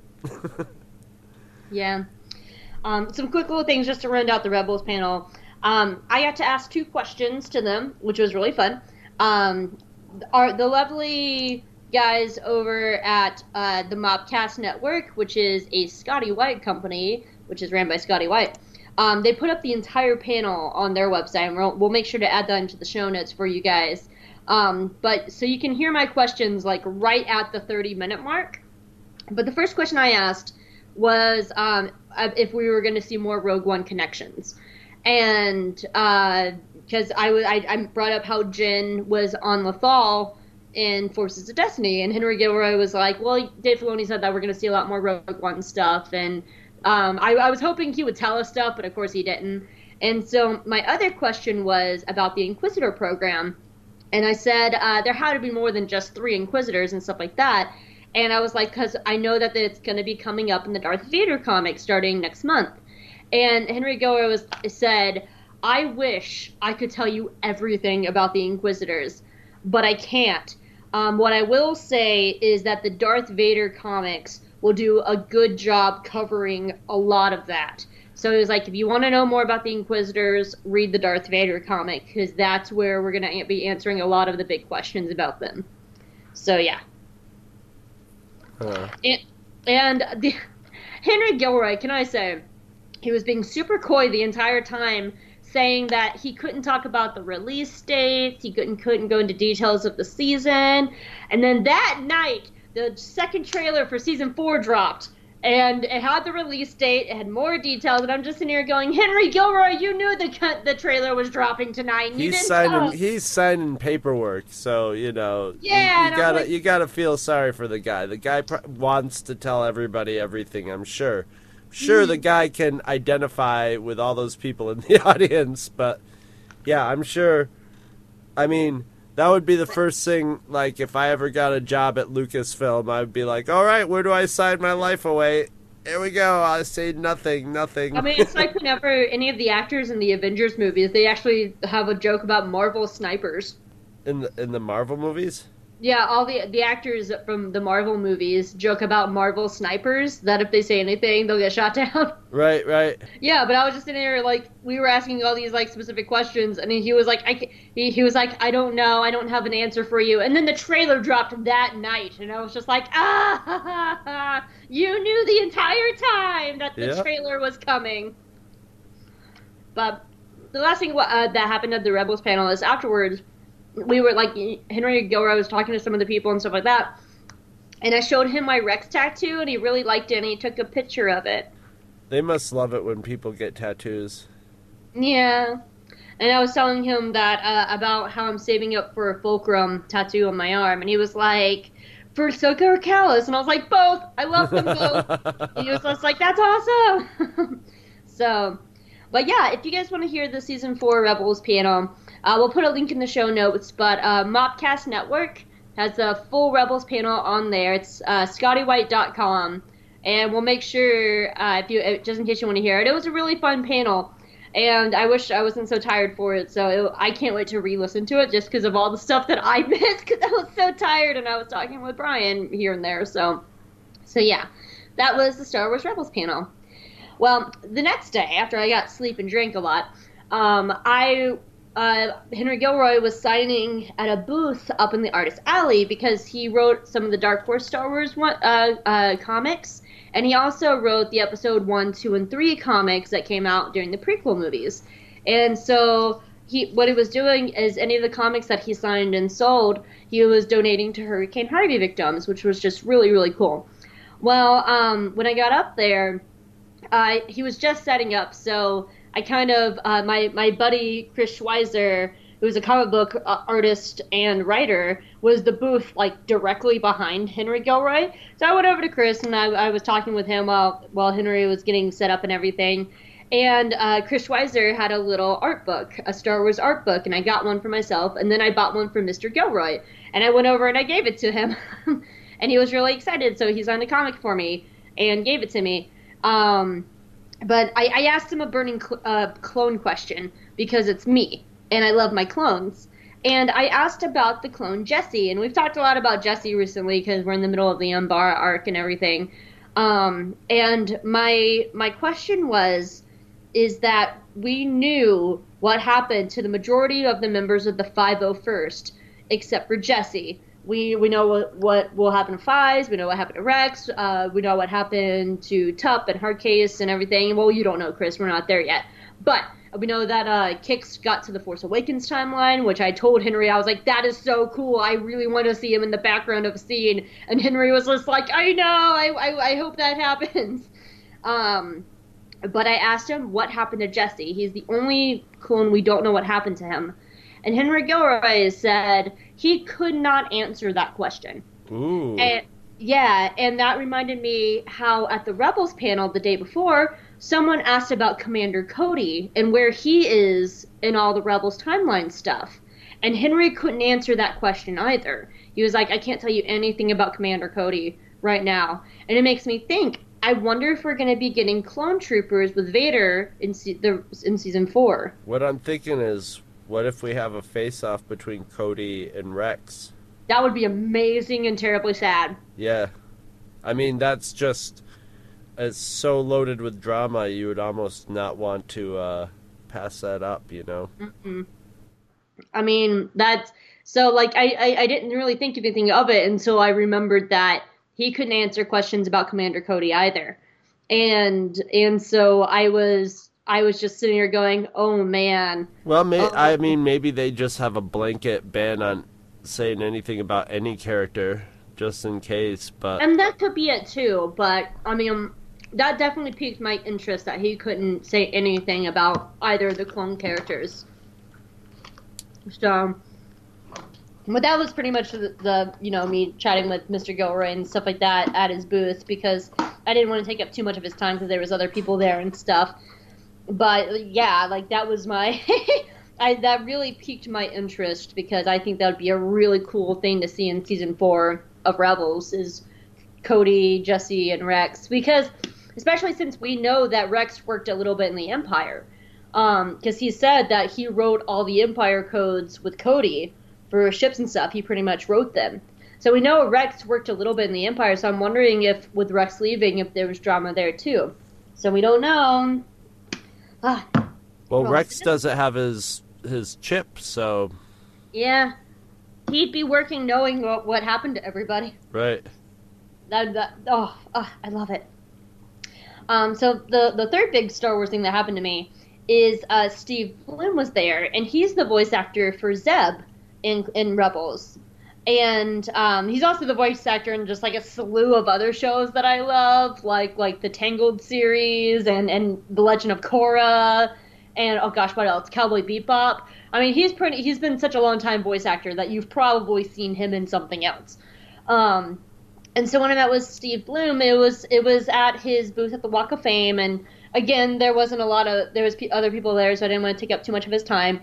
Yeah. Some quick little things just to round out the Rebels panel. I got to ask 2 questions to them, which was really fun. Are the lovely guys over at the Mobcast Network, which is a Scotty White company, which is ran by Scotty White, they put up the entire panel on their website, and we'll make sure to add that into the show notes for you guys. But so you can hear my questions right at the 30-minute mark. But the first question I asked was if we were going to see more Rogue One connections. And because I brought up how Jyn was on Lothal in Forces of Destiny, and Henry Gilroy was like, well, Dave Filoni said that we're going to see a lot more Rogue One stuff, and I was hoping he would tell us stuff, but of course he didn't. And so my other question was about the Inquisitor program, and I said there had to be more than just 3 Inquisitors and stuff like that, and I was like, because I know that it's going to be coming up in the Darth Vader comic starting next month. And Henry Gilroy said, I wish I could tell you everything about the Inquisitors, but I can't. What I will say is that the Darth Vader comics will do a good job covering a lot of that. So he was like, if you want to know more about the Inquisitors, read the Darth Vader comic, because that's where we're going to be answering a lot of the big questions about them. So, yeah. And Henry Gilroy, can I say, he was being super coy the entire time, saying that he couldn't talk about the release dates, he couldn't go into details of the season. And then that night, the second trailer for season 4 dropped. And it had the release date, it had more details, and I'm just in here going, Henry Gilroy, you knew the trailer was dropping tonight, and he's signing paperwork, so you gotta feel sorry for the guy. The guy wants to tell everybody everything. I'm sure. The guy can identify with all those people in the audience, but yeah, I'm sure. I mean, that would be the first thing, like, if I ever got a job at Lucasfilm, I would be like, all right, where do I sign my life away? Here we go. I say nothing. I mean, it's like whenever any of the actors in the Avengers movies, they actually have a joke about Marvel snipers. In the Marvel movies? Yeah, all the actors from the Marvel movies joke about Marvel snipers, that if they say anything, they'll get shot down. Right. Yeah, but I was just in there, like, we were asking all these, like, specific questions, and he was like, he was like, I don't know, I don't have an answer for you. And then the trailer dropped that night, and I was just like, you knew the entire time that the trailer was coming. But the last thing that happened at the Rebels panel is afterwards, we were, like, Henry Gilroy was talking to some of the people and stuff like that, and I showed him my Rex tattoo, and he really liked it, and he took a picture of it. They must love it when people get tattoos. Yeah. And I was telling him that about how I'm saving up for a fulcrum tattoo on my arm, and he was like, for Ahsoka or Kallus? And I was like, both. I love them both. And he was just like, that's awesome. So, but yeah, if you guys want to hear the Season 4 Rebels panel, we'll put a link in the show notes, but Mopcast Network has a full Rebels panel on there. It's scottywhite.com, and we'll make sure, just in case you want to hear it. It was a really fun panel, and I wish I wasn't so tired for it, so I can't wait to re-listen to it just because of all the stuff that I missed, because I was so tired, and I was talking with Brian here and there, so yeah. That was the Star Wars Rebels panel. Well, the next day, after I got sleep and drank a lot, Henry Gilroy was signing at a booth up in the Artist Alley because he wrote some of the Dark Horse Star Wars comics, and he also wrote the episode 1, 2, and 3 comics that came out during the prequel movies. And so what he was doing is any of the comics that he signed and sold, he was donating to Hurricane Harvey victims, which was just really, really cool. Well, when I got up there, he was just setting up, so I kind of, my buddy Chris Schweizer, who's a comic book artist and writer, was the booth, like, directly behind Henry Gilroy. So I went over to Chris, and I was talking with him while Henry was getting set up and everything. And Chris Schweizer had a little art book, a Star Wars art book, and I got one for myself, and then I bought one for Mr. Gilroy. And I went over and I gave it to him. And he was really excited, so he signed a comic for me and gave it to me. But I asked him a burning clone question because it's me, and I love my clones. And I asked about the clone Jesse, and we've talked a lot about Jesse recently because we're in the middle of the Umbara arc and everything. And my question is that we knew what happened to the majority of the members of the 501st, except for Jesse. We know what will happen to Fives, we know what happened to Rex, we know what happened to Tup and Hardcase and everything. Well, you don't know, Chris, we're not there yet. But we know that Kix got to the Force Awakens timeline, which I told Henry, I was like, that is so cool, I really want to see him in the background of a scene. And Henry was just like, I know, I hope that happens. But I asked him what happened to Jesse. He's the only clone we don't know what happened to him. And Henry Gilroy said he could not answer that question. Ooh. And that reminded me how at the Rebels panel the day before, someone asked about Commander Cody and where he is in all the Rebels timeline stuff. And Henry couldn't answer that question either. He was like, I can't tell you anything about Commander Cody right now. And it makes me think, I wonder if we're going to be getting clone troopers with Vader in Season 4. What I'm thinking is, what if we have a face-off between Cody and Rex? That would be amazing and terribly sad. Yeah. I mean, that's just... It's so loaded with drama, you would almost not want to pass that up, you know? Mm-mm. I mean, that's... So, like, I didn't really think anything of it until I remembered that he couldn't answer questions about Commander Cody either. And so I was just sitting here going, oh, man. Well, I mean, maybe they just have a blanket ban on saying anything about any character just in case. But And that could be it too, but I mean, that definitely piqued my interest that he couldn't say anything about either of the clone characters. So, but that was pretty much the me chatting with Mr. Gilroy and stuff like that at his booth, because I didn't want to take up too much of his time because there was other people there and stuff. But yeah, like that was my that really piqued my interest, because I think that would be a really cool thing to see in season 4 of Rebels, is Cody, Jesse, and Rex, because especially since we know that Rex worked a little bit in the Empire, because he said that he wrote all the Empire codes with Cody for ships and stuff. He pretty much wrote them. So we know Rex worked a little bit in the Empire, so I'm wondering if, with Rex leaving, if there was drama there too. So we don't know. Well, Rex doesn't have his chip, so... Yeah. He'd be working knowing what happened to everybody. Right. I love it. So the third big Star Wars thing that happened to me is Steve Blum was there, and he's the voice actor for Zeb in Rebels. And he's also the voice actor in just like a slew of other shows that I love, like the Tangled series and The Legend of Korra, and oh gosh, what else? Cowboy Bebop. I mean, he's been such a long time voice actor that you've probably seen him in something else. And so when I met with Steve Blum, it was at his booth at the Walk of Fame, and again, there was other people there, so I didn't want to take up too much of his time.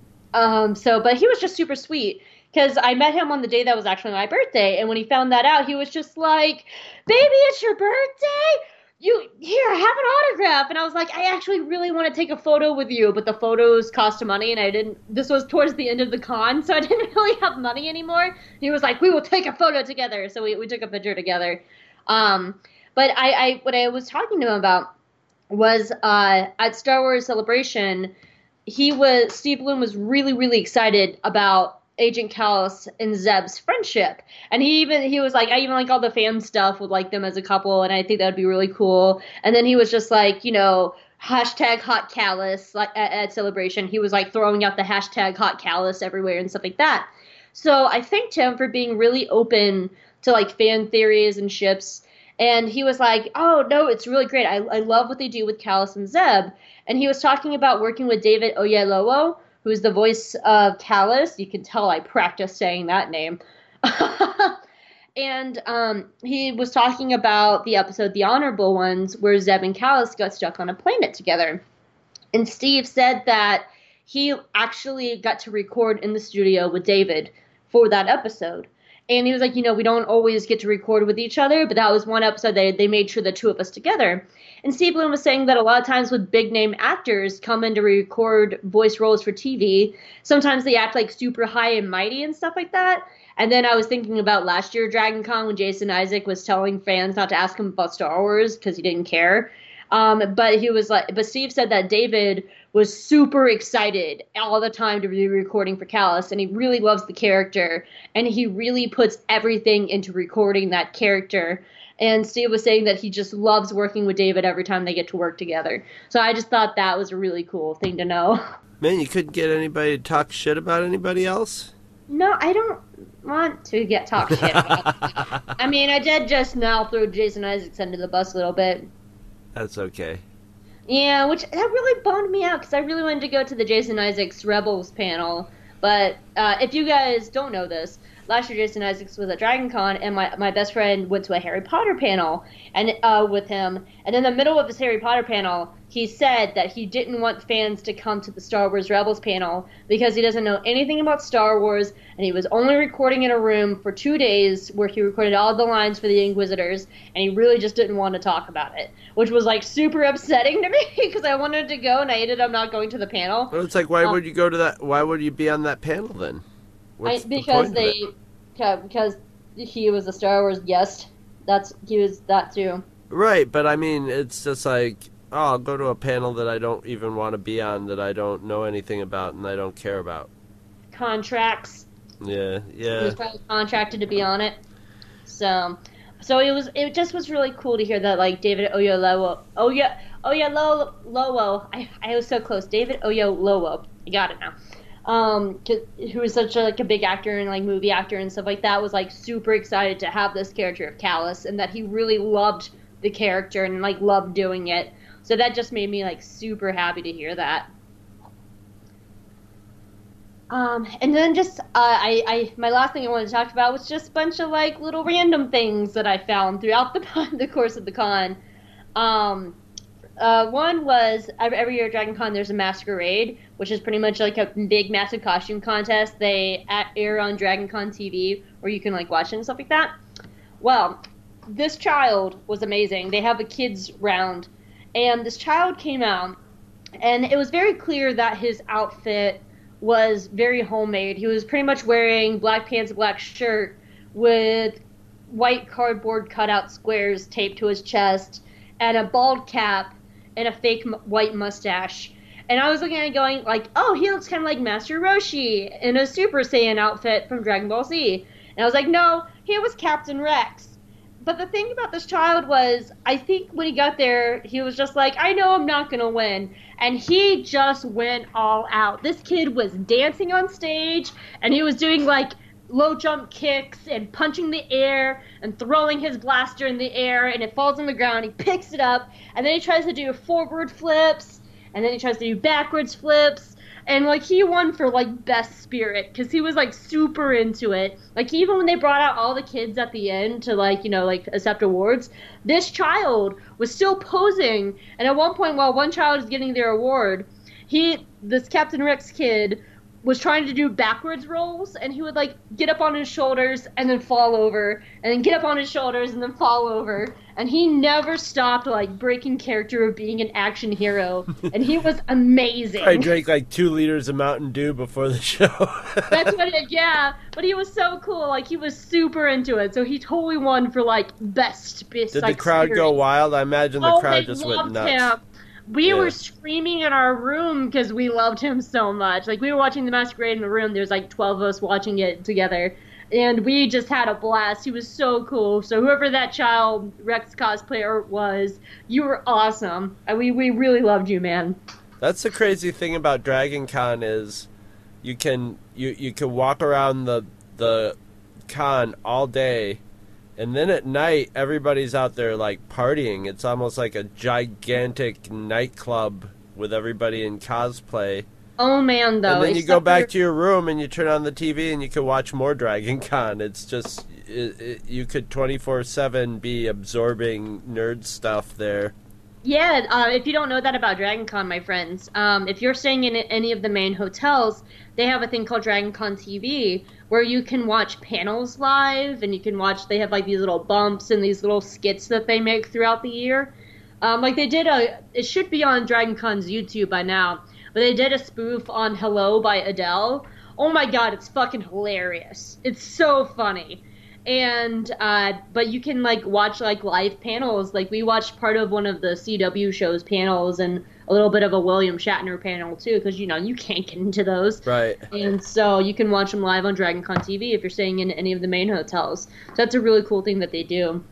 But he was just super sweet, because I met him on the day that was actually my birthday, and when he found that out, he was just like, "Baby, it's your birthday? Here, have an autograph." And I was like, "I actually really want to take a photo with you, but the photos cost money, and this was towards the end of the con, so I didn't really have money anymore." And he was like, "We will take a photo together." So we took a picture together. But what I was talking to him about was, at Star Wars Celebration, Steve Blum was really, really excited about Agent Kallus and Zeb's friendship, and he was like, "I even like all the fan stuff with like them as a couple, and I think that would be really cool." And then he was just like, hashtag Hot Kallus, like at Celebration, he was like throwing out the hashtag Hot Kallus everywhere and stuff like that. So I thanked him for being really open to like fan theories and ships, and he was like, "Oh no, it's really great. I love what they do with Kallus and Zeb." And he was talking about working with David Oyelowo, who's the voice of Kallus. You can tell I practiced saying that name. And he was talking about the episode The Honorable Ones, where Zeb and Kallus got stuck on a planet together. And Steve said that he actually got to record in the studio with David for that episode. And he was like, we don't always get to record with each other, but that was one episode they made sure the two of us together. And Steve Blum was saying that a lot of times with big-name actors come in to record voice roles for TV, sometimes they act like super high and mighty and stuff like that. And then I was thinking about last year Dragon Con when Jason Isaac was telling fans not to ask him about Star Wars because he didn't care. But Steve said that David was super excited all the time to be recording for Kallus, and he really loves the character, and he really puts everything into recording that character. And Steve was saying that he just loves working with David every time they get to work together. So I just thought that was a really cool thing to know. Man, you couldn't get anybody to talk shit about anybody else? No, I don't want to talk shit about I mean, I did just now throw Jason Isaacs under the bus a little bit. That's okay. Yeah, which that really bummed me out, because I really wanted to go to the Jason Isaacs Rebels panel. But if you guys don't know this, last year Jason Isaacs was at Dragon Con, and my best friend went to a Harry Potter panel and with him. And in the middle of his Harry Potter panel, he said that he didn't want fans to come to the Star Wars Rebels panel because he doesn't know anything about Star Wars, and he was only recording in a room for 2 days where he recorded all the lines for the Inquisitors, and he really just didn't want to talk about it, which was like super upsetting to me because I wanted to go and I ended up not going to the panel. Well, it's like, why would you go to that? Why would you be on that panel then? Because he was a Star Wars guest. He was that too. Right, but I mean, it's just like, I'll go to a panel that I don't even want to be on, that I don't know anything about and I don't care about. Contracts. Yeah. He was probably contracted to be on it. So it just was really cool to hear that, like, David Oyelowo. I was so close. David Oyelowo. I got it now. who is such a big actor and like movie actor and stuff like that, was like super excited to have this character of Callus, and that he really loved the character and like loved doing it. So that just made me like super happy to hear that. And then just my last thing I wanted to talk about was just a bunch of like little random things that I found throughout the course of the con. One was every year at Dragon Con there's a masquerade, which is pretty much like a big massive costume contest. They air on Dragon Con TV where you can like watch it and stuff like that. Well, this child was amazing. They have a kids round, and this child came out, and it was very clear that his outfit was very homemade. He was pretty much wearing black pants, a black shirt with white cardboard cutout squares taped to his chest, and a bald cap and a fake white mustache. And I was looking at it going like, oh, he looks kind of like Master Roshi in a Super Saiyan outfit from Dragon Ball Z. And I was like, no, he was Captain Rex. But the thing about this child was, I think when he got there, he was just like, I know I'm not going to win. And he just went all out. This kid was dancing on stage, and he was doing like low jump kicks and punching the air and throwing his blaster in the air, and it falls on the ground. He picks it up, and then he tries to do forward flips, and then he tries to do backwards flips. And, like, he won for, like, best spirit, because he was, like, super into it. Like, even when they brought out all the kids at the end to, like, you know, like, accept awards, this child was still posing. And at one point, while one child is getting their award, this Captain Rex kid was trying to do backwards rolls, and he would, like, get up on his shoulders and then fall over, and then get up on his shoulders and then fall over. And he never stopped, like, breaking character of being an action hero. And he was amazing. I drank, like, 2 liters of Mountain Dew before the show. That's what yeah. But he was so cool. Like, he was super into it. So he totally won for, like, best Did like, the crowd spirit. go wild? I imagine the crowd just went nuts. Him. We were screaming in our room because we loved him so much. Like, we were watching the masquerade in the room. There's, like, 12 of us watching it together. And we just had a blast. He was so cool. So whoever that child Rex cosplayer was, you were awesome. We really loved you, man. That's the crazy thing about Dragon Con is you can walk around the con all day, and then at night everybody's out there like partying. It's almost like a gigantic nightclub with everybody in cosplay. Oh man, though. And then you go back to your room and you turn on the TV and you can watch more Dragon Con. It's just you could 24/7 be absorbing nerd stuff there. Yeah, if you don't know that about Dragon Con, my friends, if you're staying in any of the main hotels, they have a thing called Dragon Con TV where you can watch panels live, and you can watch, they have like these little bumps and these little skits that they make throughout the year. Like they did it should be on Dragon Con's YouTube by now, but they did a spoof on Hello by Adele. Oh my god, it's fucking hilarious. It's so funny. And but you can like watch like live panels. Like we watched part of one of the CW show's panels and a little bit of a William Shatner panel too, because you know you can't get into those. Right. And so you can watch them live on Dragon Con TV if you're staying in any of the main hotels. So that's a really cool thing that they do.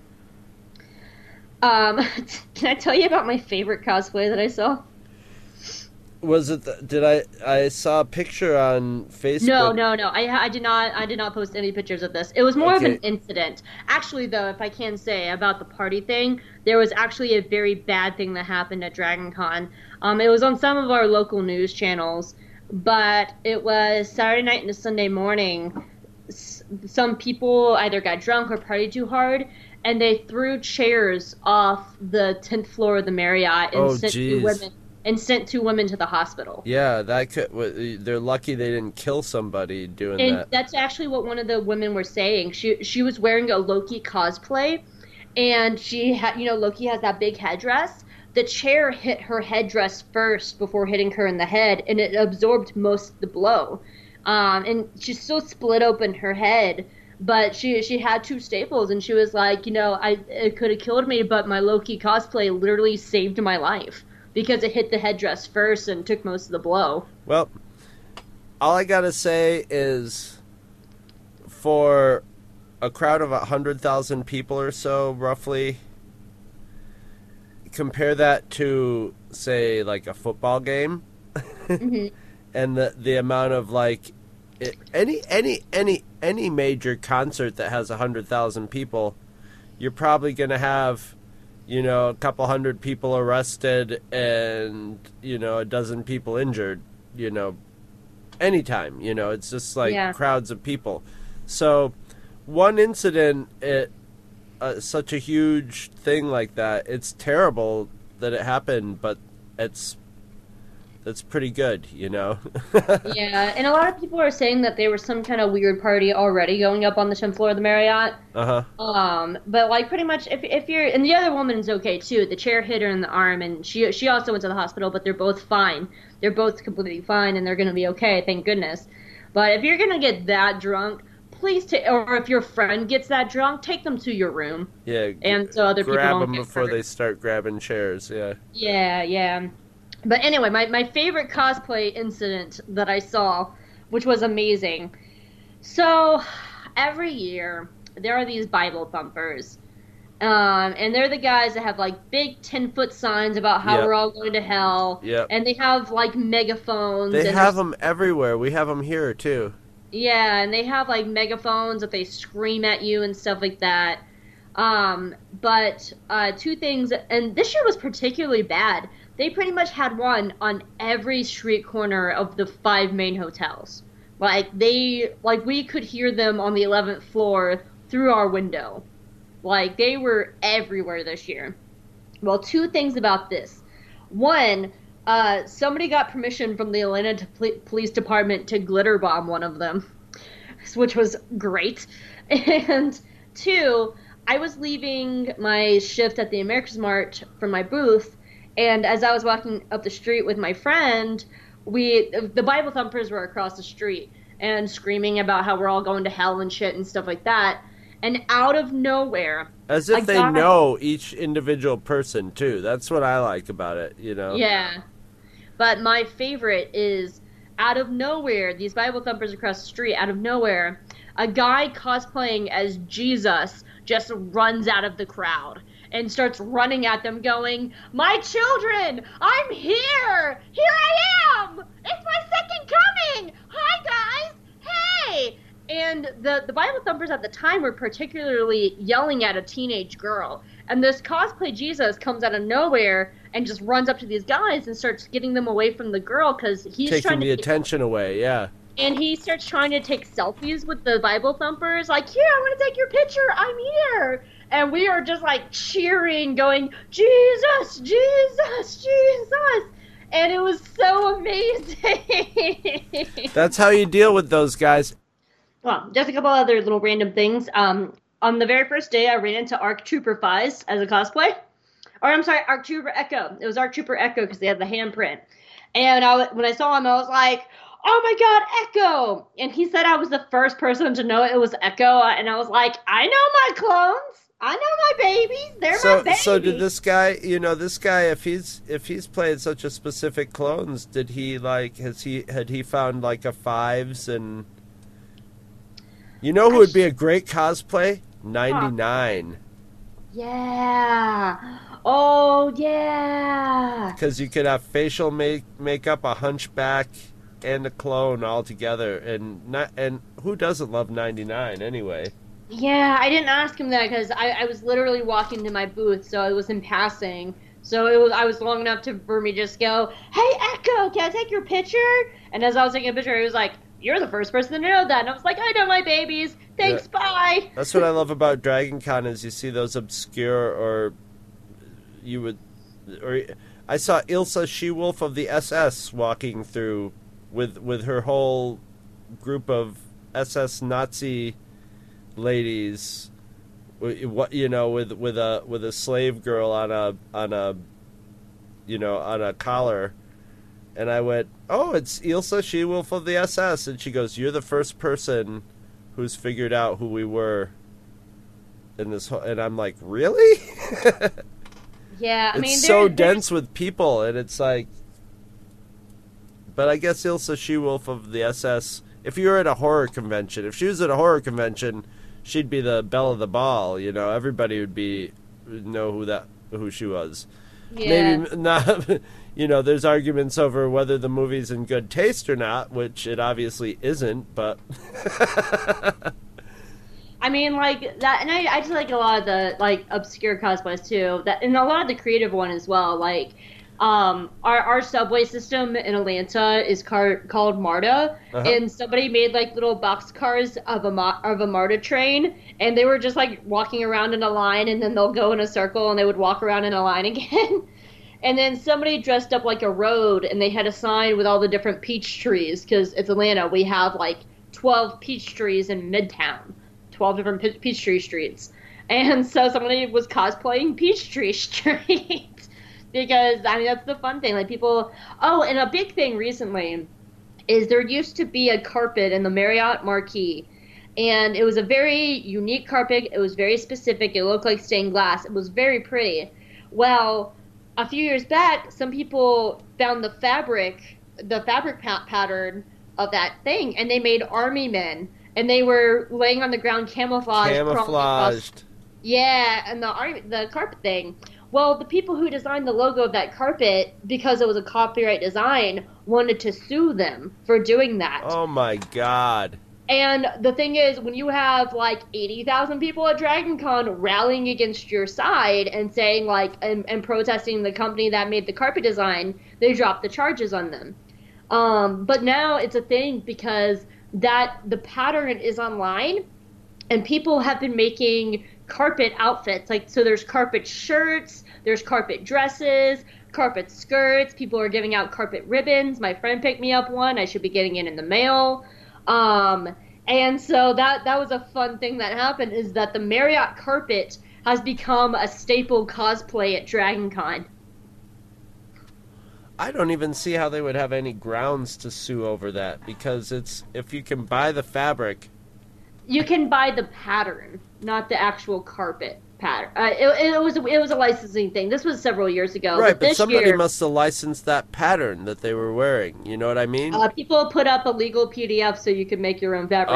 Can I tell you about my favorite cosplay that I saw? Was it? I saw a picture on Facebook. No. I did not post any pictures of this. It was more of an incident. Actually, though, if I can say about the party thing, there was actually a very bad thing that happened at Dragon Con. It was on some of our local news channels, but it was Saturday night and a Sunday morning. Some people either got drunk or partied too hard, and they threw chairs off the 10th floor of the Marriott and sent two women to the hospital. Yeah, they're lucky they didn't kill somebody doing that. And that's actually what one of the women were saying. She was wearing a Loki cosplay, and she had, Loki has that big headdress. The chair hit her headdress first before hitting her in the head, and it absorbed most of the blow. And she still split open her head, but she had 2 staples, and she was like, it could have killed me, but my Loki cosplay literally saved my life. Because it hit the headdress first and took most of the blow. Well, all I gotta say is, for a crowd of 100,000 people or so, roughly, compare that to, say, like a football game, Mm-hmm. and the amount of like any major concert that has 100,000 people, you're probably going to have, you know, a couple hundred people arrested and, you know, a dozen people injured, you know, anytime, you know, it's just like crowds of people. So one incident at such a huge thing like that, it's terrible that it happened, but that's pretty good, you know? Yeah, and a lot of people are saying that there was some kind of weird party already going up on the 10th floor of the Marriott. But like pretty much if you're, and the other woman's okay too, the chair hit her in the arm and she also went to the hospital, but they're both fine. They're both completely fine and they're going to be okay, thank goodness. But if you're going to get that drunk, please or if your friend gets that drunk, take them to your room. Yeah. And so other people don't grab them before hurt. they start grabbing chairs, yeah. Yeah. But anyway, my favorite cosplay incident that I saw, which was amazing. So every year there are these Bible thumpers. And they're the guys that have like big 10-foot signs about how we're all going to hell. Yep. And they have like megaphones. They have them everywhere. We have them here too. Yeah, and they have like megaphones that they scream at you and stuff like that. But two things, and this year was particularly bad. They pretty much had one on every street corner of the 5 main hotels. We could hear them on the 11th floor through our window. Like, they were everywhere this year. Well, two things about this. One, somebody got permission from the Atlanta Police Department to glitter bomb one of them, which was great. And two, I was leaving my shift at the America's Mart from my booth, and as I was walking up the street with my friend, the Bible thumpers were across the street and screaming about how we're all going to hell and shit and stuff like that. And out of nowhere, as if they know each individual person too. That's what I like about it, you know. Yeah. But my favorite is out of nowhere, these Bible thumpers across the street, out of nowhere, a guy cosplaying as Jesus just runs out of the crowd and starts running at them going, "My children, I'm here! Here I am! It's my second coming! Hi, guys! Hey!" And the Bible thumpers at the time were particularly yelling at a teenage girl. And this cosplay Jesus comes out of nowhere and just runs up to these guys and starts getting them away from the girl because he's taking trying to the attention away, yeah. And he starts trying to take selfies with the Bible thumpers, like, "Here, I want to take your picture, I'm here." And we are just like cheering, going, "Jesus, Jesus, Jesus." And it was so amazing. That's how you deal with those guys. Well, just a couple other little random things. On the very first day, I ran into ARC Trooper Fies as a cosplay. Or, I'm sorry, ARC Trooper Echo. It was ARC Trooper Echo because they had the handprint. And when I saw him, I was like, "Oh my God, Echo!" And he said I was the first person to know it was Echo. And I was like, "I know my clones. I know my babies. They're my babies." So did this guy, if he's played such a specific clones, did he had he found like a Fives and... You know who would be a great cosplay? 99. Yeah. Oh, yeah. Because you could have facial makeup, a hunchback, and a clone all together. And who doesn't love 99 anyway? Yeah, I didn't ask him that because I was literally walking to my booth, so it was in passing. So I was long enough for me just go, "Hey, Echo, can I take your picture?" And as I was taking a picture, he was like, "You're the first person to know that." And I was like, "I know my babies. Thanks, bye." That's what I love about Dragon Con is you see those obscure I saw Ilsa She-Wolf of the SS walking through with her whole group of SS Nazi ladies, with a slave girl on a collar. And I went, "Oh, it's Ilsa She-Wolf of the SS." And she goes, "You're the first person who's figured out who we were in this whole..." And I'm like, "Really?" Yeah, I mean... It's so dense with people, and it's like... But I guess Ilsa She-Wolf of the SS, if you were at a horror convention, if she was at a horror convention, she'd be the belle of the ball, you know? Everybody would know who she was. Yeah. Maybe not... you know, there's arguments over whether the movie's in good taste or not, which it obviously isn't, but... I mean, like, that, and I just like a lot of the, like, obscure cosplays, too, that, and a lot of the creative one as well, like, our subway system in Atlanta is called MARTA, and somebody made, like, little box cars of a MARTA train, and they were just, like, walking around in a line, and then they'll go in a circle, and they would walk around in a line again. And then somebody dressed up like a road, and they had a sign with all the different peach trees, because it's Atlanta. We have, like, 12 peach trees in Midtown. 12 different Peachtree streets. And so somebody was cosplaying Peachtree Street. Because, I mean, that's the fun thing. Like, people... Oh, and a big thing recently is there used to be a carpet in the Marriott Marquis. And it was a very unique carpet. It was very specific. It looked like stained glass. It was very pretty. Well, a few years back, some people found the fabric pattern of that thing, and they made army men. And they were laying on the ground camouflaged. Yeah, and the carpet thing. Well, the people who designed the logo of that carpet, because it was a copyright design, wanted to sue them for doing that. Oh my God. And the thing is, when you have like 80,000 people at Dragon Con rallying against your side and saying like, and protesting the company that made the carpet design, they dropped the charges on them. But now it's a thing because that the pattern is online, and people have been making carpet outfits. Like, so there's carpet shirts, there's carpet dresses, carpet skirts. People are giving out carpet ribbons. My friend picked me up one. I should be getting it in the mail. And so that was a fun thing that happened, is that the Marriott carpet has become a staple cosplay at Dragon Con. I don't even see how they would have any grounds to sue over that, because it's, if you can buy the fabric... You can buy the pattern, not the actual carpet pattern. It was a licensing thing. This was several years ago. Right, but somebody must have licensed that pattern that they were wearing. You know what I mean? People put up a legal PDF so you could make your own fabric.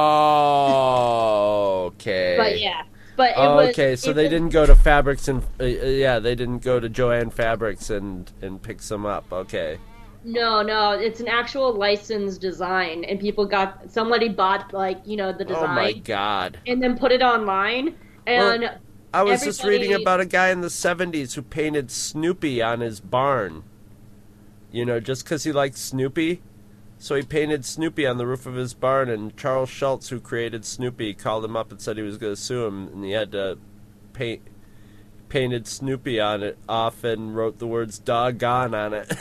Oh, okay. But yeah. But it was, okay, so they didn't go to Fabrics and they didn't go to Joann Fabrics and pick some up. Okay. No, it's an actual licensed design, and somebody bought the design. Oh my God! And then put it online, and I was just reading about a guy in the 70s who painted Snoopy on his barn. You know, just because he liked Snoopy. So he painted Snoopy on the roof of his barn, and Charles Schultz, who created Snoopy, called him up and said he was going to sue him, and he had to painted Snoopy on it off and wrote the words "doggone" on it.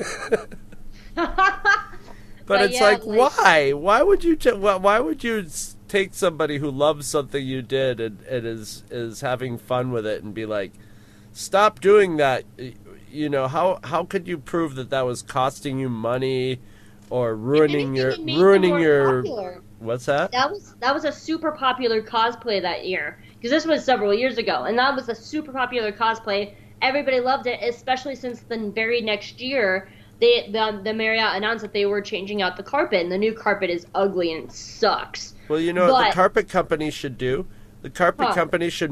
But it's yeah, why? Why would you take somebody who loves something you did and is having fun with it and be like, stop doing that? You know, how could you prove that was costing you money? Or ruining your popular. What's that? That was a super popular cosplay that year, because this was several years ago, and that was a super popular cosplay. Everybody loved it, especially since the very next year the Marriott announced that they were changing out the carpet, and the new carpet is ugly and it sucks. Well, you know what the carpet company should do? The carpet company should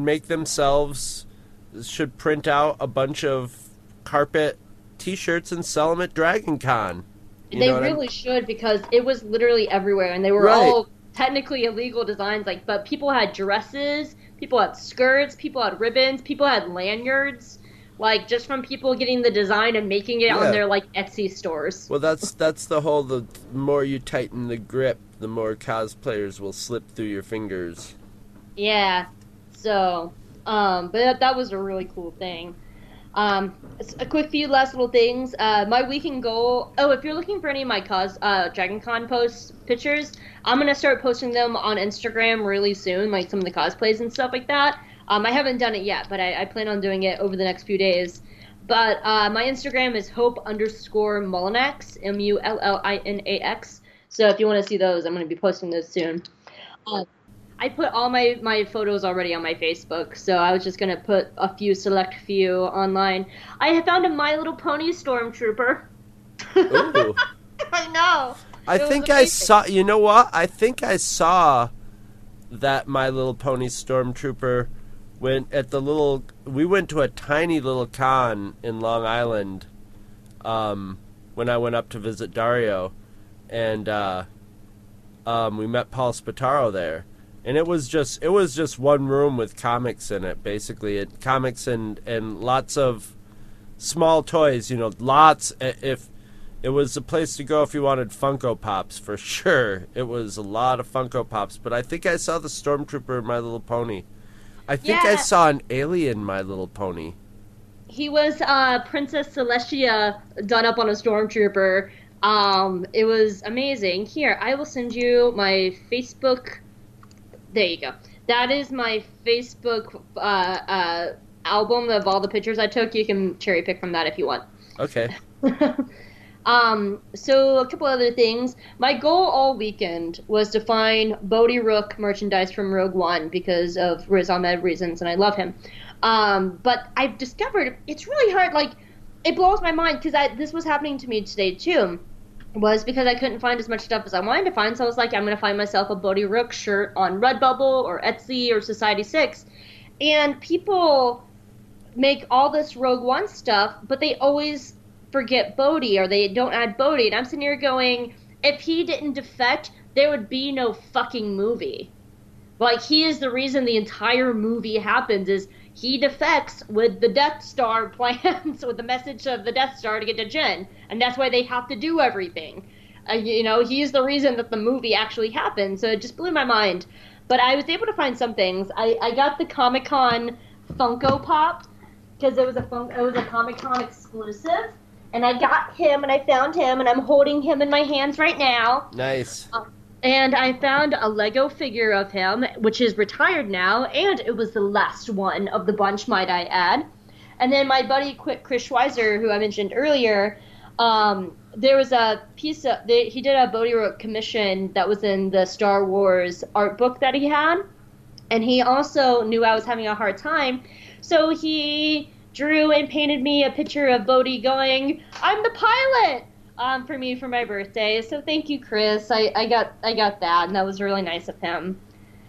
print out a bunch of carpet T-shirts and sell them at Dragon Con. They really should, because it was literally everywhere, and they were all technically illegal designs. But people had dresses, people had skirts, people had ribbons, people had lanyards, just from people getting the design and making it on their Etsy stores. Well, that's the more you tighten the grip, the more cosplayers will slip through your fingers. Yeah. So, but that was a really cool thing. A quick few last little things. My weekend goal. Oh, if you're looking for any of my Dragon Con pictures, I'm gonna start posting them on Instagram really soon, some of the cosplays and stuff like that. I haven't done it yet, but I plan on doing it over the next few days. But my Instagram is Hope_Mullinax, Mullinax. So if you want to see those, I'm gonna be posting those soon. I put all my photos already on my Facebook, so I was just going to put a select few online. I have found a My Little Pony Stormtrooper. Ooh. I know. I think I saw, you know what? I think I saw that My Little Pony Stormtrooper we went to a tiny little con in Long Island when I went up to visit Dario, and we met Paul Spataro there, and it was just one room with comics in it, basically. Comics and lots of small toys, lots. If it was a place to go if you wanted Funko Pops, for sure. It was a lot of Funko Pops, but I think I saw the Stormtrooper in My Little Pony. I think I saw an alien My Little Pony. He was Princess Celestia done up on a Stormtrooper. It was amazing. Here, I will send you my Facebook. There you go. That is my Facebook album of all the pictures I took. You can cherry pick from that if you want. Okay. So a couple other things. My goal all weekend was to find Bodhi Rook merchandise from Rogue One because of Riz Ahmed reasons, and I love him. But I've discovered it's really hard. Like, it blows my mind because this was happening to me today too. Was because I couldn't find as much stuff as I wanted to find, so I was like, I'm going to find myself a Bodhi Rook shirt on Redbubble or Etsy or Society6. And people make all this Rogue One stuff, but they always forget Bodhi, or they don't add Bodhi. And I'm sitting here going, if he didn't defect, there would be no fucking movie. Like, he is the reason the entire movie happens, is he defects with the Death Star plans, with the message of the Death Star to get to Jyn. And that's why they have to do everything. He's the reason that the movie actually happened. So it just blew my mind. But I was able to find some things. I got the Comic-Con Funko Pop, because it was a Comic-Con exclusive. And I got him, and I found him, and I'm holding him in my hands right now. Nice. And I found a Lego figure of him, which is retired now, and it was the last one of the bunch, might I add. And then my buddy Chris Schweizer, who I mentioned earlier, there was a piece of... he did a Bodhi Rook commission that was in the Star Wars art book that he had. And he also knew I was having a hard time, so he drew and painted me a picture of Bodhi going, "I'm the pilot!" For me for my birthday. So thank you, Chris. I got that, and that was really nice of him.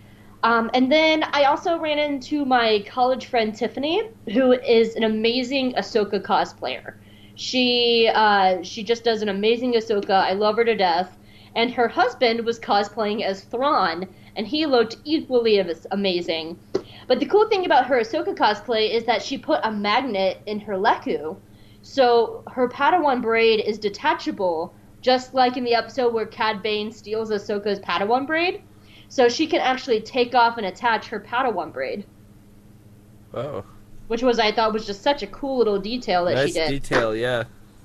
And then I also ran into my college friend Tiffany, who is an amazing Ahsoka cosplayer. She just does an amazing Ahsoka. I love her to death. And her husband was cosplaying as Thrawn, and he looked equally amazing. But the cool thing about her Ahsoka cosplay is that she put a magnet in her Leku. So her Padawan braid is detachable, just like in the episode where Cad Bane steals Ahsoka's Padawan braid. So she can actually take off and attach her Padawan braid. Oh. Which I thought was just such a cool little detail that she did. Nice detail, yeah.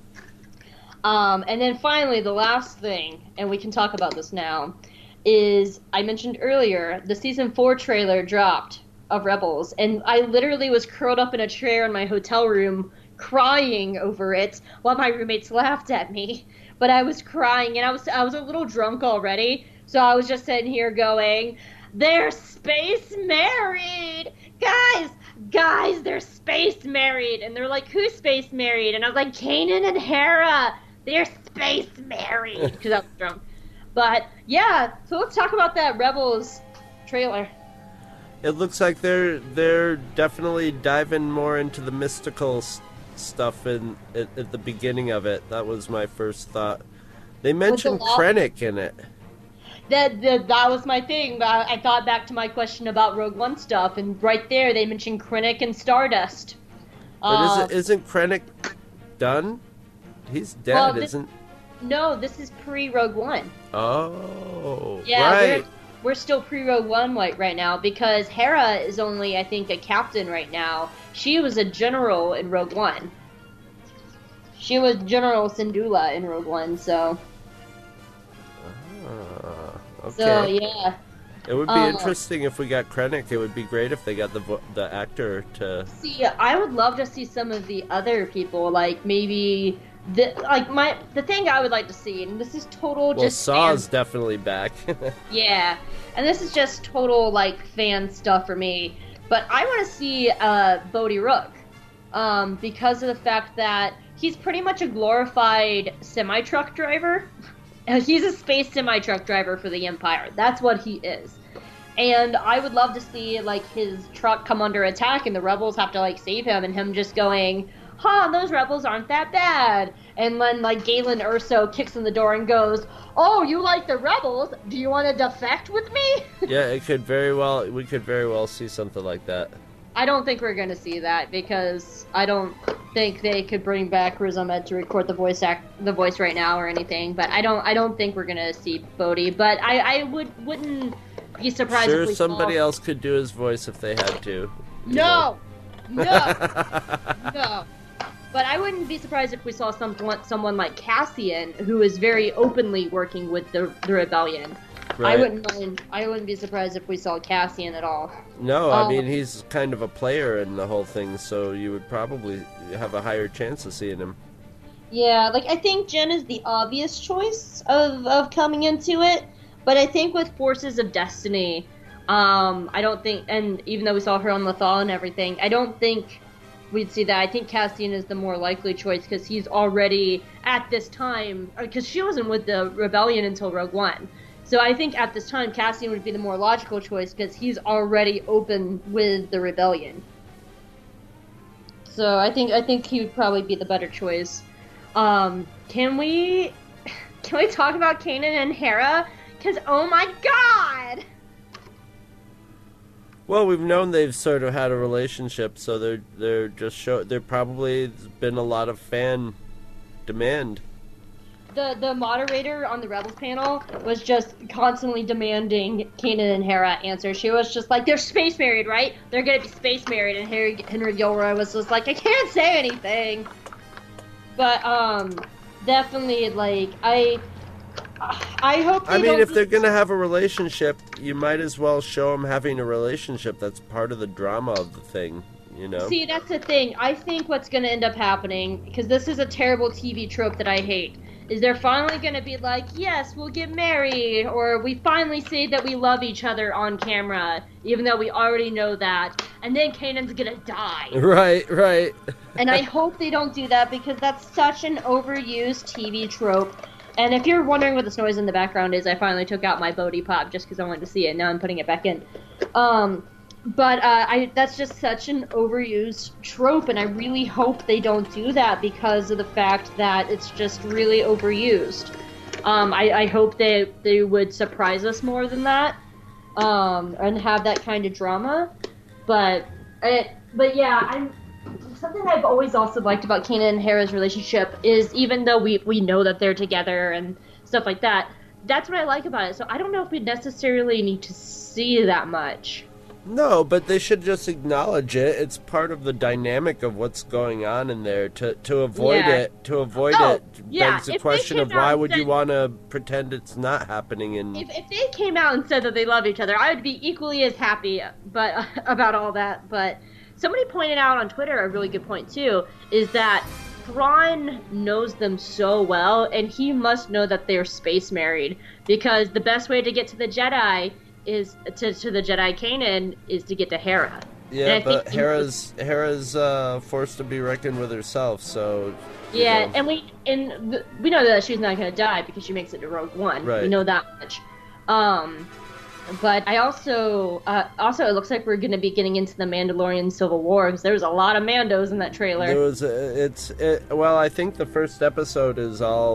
And then finally, the last thing, and we can talk about this now, is I mentioned earlier, the Season 4 trailer dropped of Rebels, and I literally was curled up in a chair in my hotel room crying over it while my roommates laughed at me. But I was crying, and I was a little drunk already, so I was just sitting here going, "They're space married! Guys, they're space married!" And they're like, "Who's space married?" And I was like, "Kanan and Hera! They're space married!" Because I was drunk. But, yeah, so let's talk about that Rebels trailer. It looks like they're definitely diving more into the mystical stuff at the beginning of it. That was my first thought. They mentioned Krennic in it. That was my thing. I thought back to my question about Rogue One stuff, and right there they mentioned Krennic and Stardust. But isn't Krennic done? He's dead, isn't? No, this is pre-Rogue One. Oh, yeah, right. We're still pre-Rogue One right now, because Hera is only, I think, a captain right now. She was a general in Rogue One. She was General Syndulla in Rogue One, so... Okay. So, yeah. It would be interesting if we got Krennic. It would be great if they got the actor to... See, I would love to see some of the other people, like maybe... The thing I would like to see, and this is total just... Well, Saw's definitely back. Yeah, and this is just total, fan stuff for me. But I want to see Bodhi Rook, because of the fact that he's pretty much a glorified semi-truck driver. He's a space semi-truck driver for the Empire. That's what he is. And I would love to see, his truck come under attack and the rebels have to, save him, and him just going, those rebels aren't that bad. And then, like, Galen Erso kicks in the door and goes, oh, you like the rebels? Do you want to defect with me? Yeah, we could very well see something like that. I don't think we're going to see that, because I don't think they could bring back Riz Ahmed to record the voice right now or anything. But I don't think we're going to see Bodhi. But I wouldn't be surprised if we somebody else could do his voice if they had to. No. No. But I wouldn't be surprised if we saw someone like Cassian, who is very openly working with the rebellion. Right. I wouldn't be surprised if we saw Cassian at all. No, I mean, he's kind of a player in the whole thing, so you would probably have a higher chance of seeing him. Yeah, like, I think Jen is the obvious choice of coming into it, but I think with Forces of Destiny, I don't think, and even though we saw her on Lothal and everything, I don't think we'd see that. I think Cassian is the more likely choice, because he's already, at this time, because she wasn't with the Rebellion until Rogue One. So I think at this time, Cassian would be the more logical choice, because he's already open with the Rebellion. So I think he would probably be the better choice. Can we talk about Kanan and Hera? Because, oh my god! Well, we've known they've sort of had a relationship, so they're just there probably been a lot of fan demand. The moderator on the Rebels panel was just constantly demanding Kanan and Hera answer. She was just like, they're space married, right? They're gonna be space married. And Henry Gilroy was just like, I can't say anything. But definitely, like, I hope they don't. If they're gonna have a relationship, you might as well show them having a relationship. That's part of the drama of the thing, you know? See, that's the thing. I think what's gonna end up happening, because this is a terrible TV trope that I hate, is they're finally gonna be like, yes, we'll get married, or we finally say that we love each other on camera, even though we already know that, and then Kanan's gonna die. Right. And I hope they don't do that, because that's such an overused TV trope. And if you're wondering what this noise in the background is, I finally took out my Bodhi Pop just because I wanted to see it. Now I'm putting it back in. But that's just such an overused trope, and I really hope they don't do that because of the fact that it's just really overused. I hope they would surprise us more than that, and have that kind of drama. But yeah, something I've always also liked about Kanan and Hera's relationship is, even though we know that they're together and stuff like that, that's what I like about it. So I don't know if we necessarily need to see that much. No, but they should just acknowledge it. It's part of the dynamic of what's going on in there. To avoid it begs the question of why would you want to pretend it's not happening. If they came out and said that they love each other, I would be equally as happy about all that. But somebody pointed out on Twitter a really good point too, is that Thrawn knows them so well, and he must know that they're space married, because the best way to get to the Jedi is to the Jedi Kanan is to get to Hera. Yeah, but Hera's forced to be reckoned with herself, so yeah, and we know that she's not going to die because she makes it to Rogue One. Right. We know that much. But I also it looks like we're going to be getting into the Mandalorian Civil War, because there's a lot of Mandos in that trailer. There was well, I think the first episode is a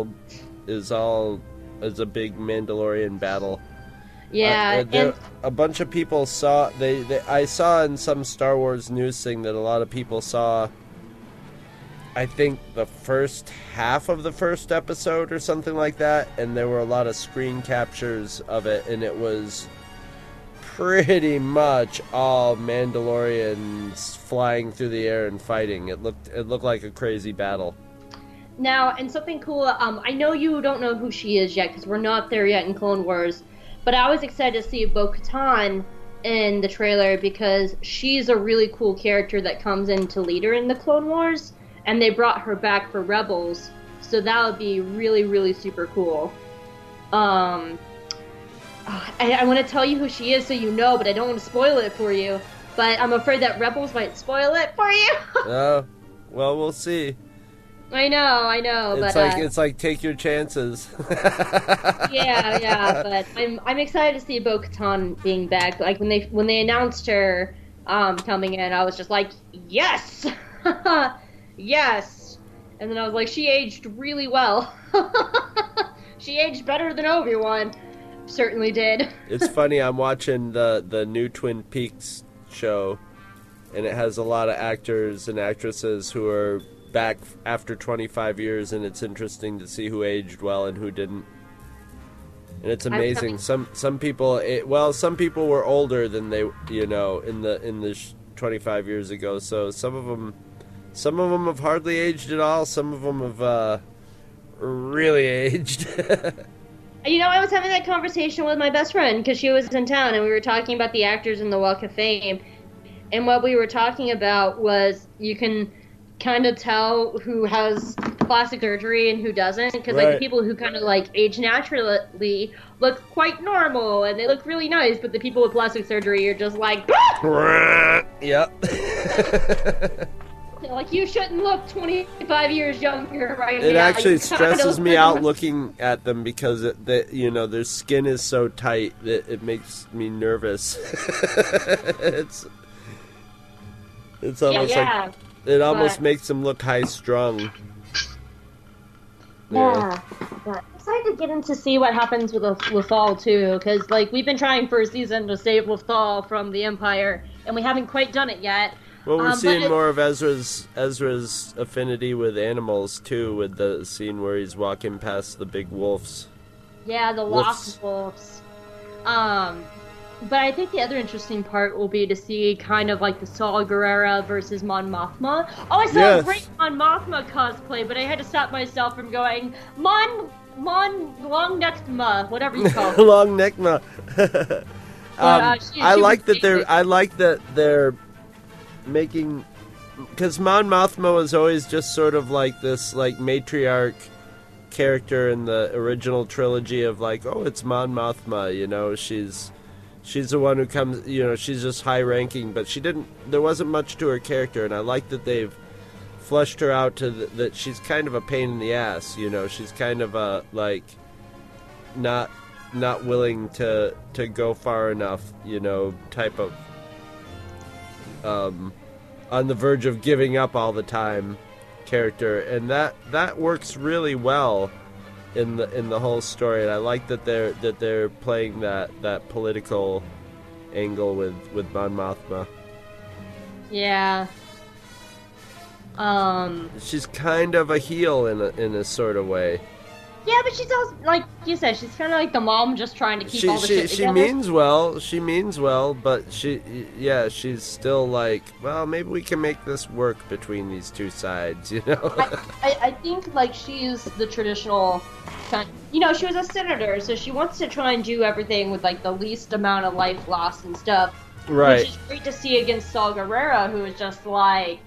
big Mandalorian battle. Yeah, and a bunch of people saw. I saw in some Star Wars news thing that a lot of people saw, I think, the first half of the first episode or something like that, and there were a lot of screen captures of it, and it was pretty much all Mandalorians flying through the air and fighting. It looked like a crazy battle. Now, and something cool. I know you don't know who she is yet, because we're not there yet in Clone Wars. But I was excited to see Bo-Katan in the trailer, because she's a really cool character that comes in to lead her in the Clone Wars, and they brought her back for Rebels, so that would be really, really super cool. I want to tell you who she is so you know, but I don't want to spoil it for you. But I'm afraid that Rebels might spoil it for you. Oh, well, we'll see. I know, it's like take your chances. yeah, but I'm excited to see Bo-Katan being back. Like when they announced her coming in, I was just like, yes. yes. And then I was like, she aged really well. She aged better than Obi-Wan. Certainly did. It's funny, I'm watching the new Twin Peaks show, and it has a lot of actors and actresses who are back after 25 years, and it's interesting to see who aged well and who didn't. And it's amazing. Some people, some people were older than they, in the 25 years ago. So some of them have hardly aged at all. Some of them have really aged. I was having that conversation with my best friend because she was in town, and we were talking about the actors in the Walk of Fame. And what we were talking about was you can kind of tell who has plastic surgery and who doesn't, because like the people who kind of like age naturally look quite normal and they look really nice, but the people with plastic surgery are just like yep. like, you shouldn't look 25 years younger right now. It actually stresses me out looking at them because their skin is so tight that it makes me nervous. It's almost like it almost makes them look high strung. Yeah. But I'm excited to get in to see what happens with Lothal too, because like we've been trying for a season to save Lothal from the Empire, and we haven't quite done it yet. Well, we're seeing more of Ezra's affinity with animals too, with the scene where he's walking past the big wolves. Yeah, the lost wolves. But I think the other interesting part will be to see kind of like the Saw Gerrera versus Mon Mothma. Oh, I saw a great Mon Mothma cosplay, but I had to stop myself from going Mon Long Neckma, whatever you call it. Long Neckma. I like that they're making, because Mon Mothma was always just sort of like this like matriarch character in the original trilogy of like, oh, it's Mon Mothma, she's the one who comes, she's just high ranking, but there wasn't much to her character, and I like that they've fleshed her out to that she's kind of a pain in the ass, she's kind of a like not willing to go far enough, type of on the verge of giving up all the time character, and that works really well in the whole story. And I like that they're playing that political angle with Mon Mothma. Yeah. She's kind of a heel in a sort of way. Yeah, but she's also, like you said, she's kind of like the mom just trying to keep all the shit together. She means well, but she's still like, well, maybe we can make this work between these two sides, I think, like, she's the traditional kind, she was a senator, so she wants to try and do everything with, like, the least amount of life loss and stuff. Right. Which is great to see against Saw Gerrera, who is just like,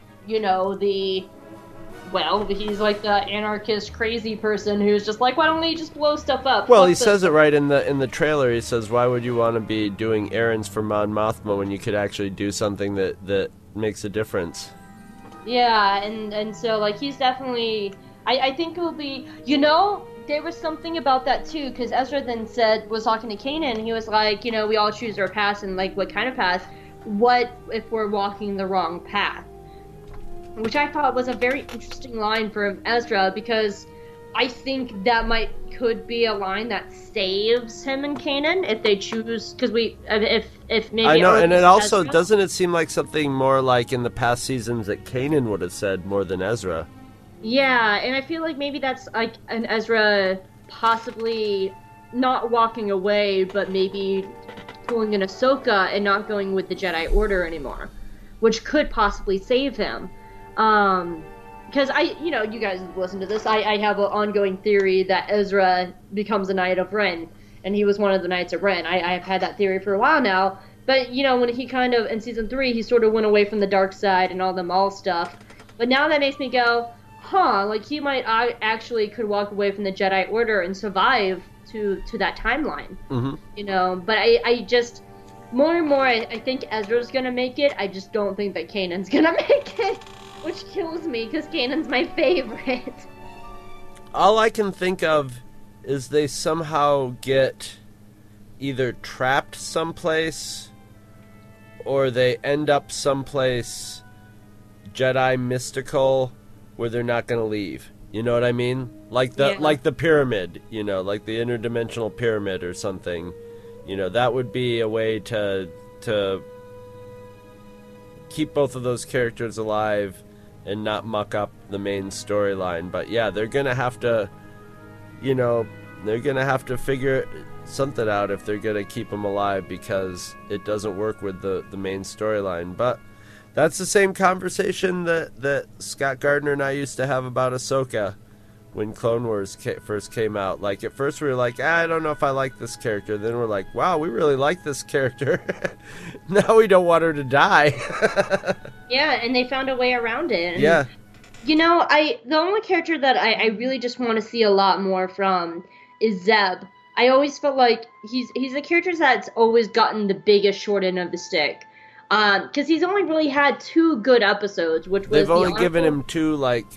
he's like the anarchist crazy person who's just like, why don't we just blow stuff up? Well, he says it right in the trailer. He says, why would you want to be doing errands for Mon Mothma when you could actually do something that makes a difference? Yeah, and so, like, he's definitely, I think it will be, there was something about that too, because Ezra then was talking to Kanan, and he was like, we all choose our path, and like, what kind of path? What if we're walking the wrong path? Which I thought was a very interesting line from Ezra, because I think that could be a line that saves him and Kanan if they choose, because if maybe... I know, and it also, doesn't it seem like something more like in the past seasons that Kanan would have said more than Ezra? Yeah, and I feel like maybe that's like an Ezra possibly not walking away, but maybe pulling an Ahsoka and not going with the Jedi Order anymore, which could possibly save him. Because you guys listen to this, I have an ongoing theory that Ezra becomes a Knight of Ren, and he was one of the Knights of Ren. I have had that theory for a while now, but, when he kind of, in Season 3, he sort of went away from the dark side and all the Maul stuff, but now that makes me go, like, he might actually could walk away from the Jedi Order and survive to that timeline, but I just, more and more, I think Ezra's gonna make it. I just don't think that Kanan's gonna make it. Which kills me, because Kanan's my favorite. All I can think of is they somehow get either trapped someplace, or they end up someplace Jedi mystical, where they're not going to leave. You know what I mean? Like the pyramid, like the interdimensional pyramid or something. That would be a way to keep both of those characters alive and not muck up the main storyline. But yeah, they're going to have to, they're going to have to figure something out if they're going to keep them alive, because it doesn't work with the main storyline. But that's the same conversation that Scott Gardner and I used to have about Ahsoka when Clone Wars first came out. Like, at first we were like, I don't know if I like this character. Then we're like, wow, we really like this character. Now we don't want her to die. Yeah, and they found a way around it. And, yeah. The only character that I really just want to see a lot more from is Zeb. I always felt like he's a character that's always gotten the biggest short end of the stick. Because he's only really had 2 good episodes, which was they've only given him 2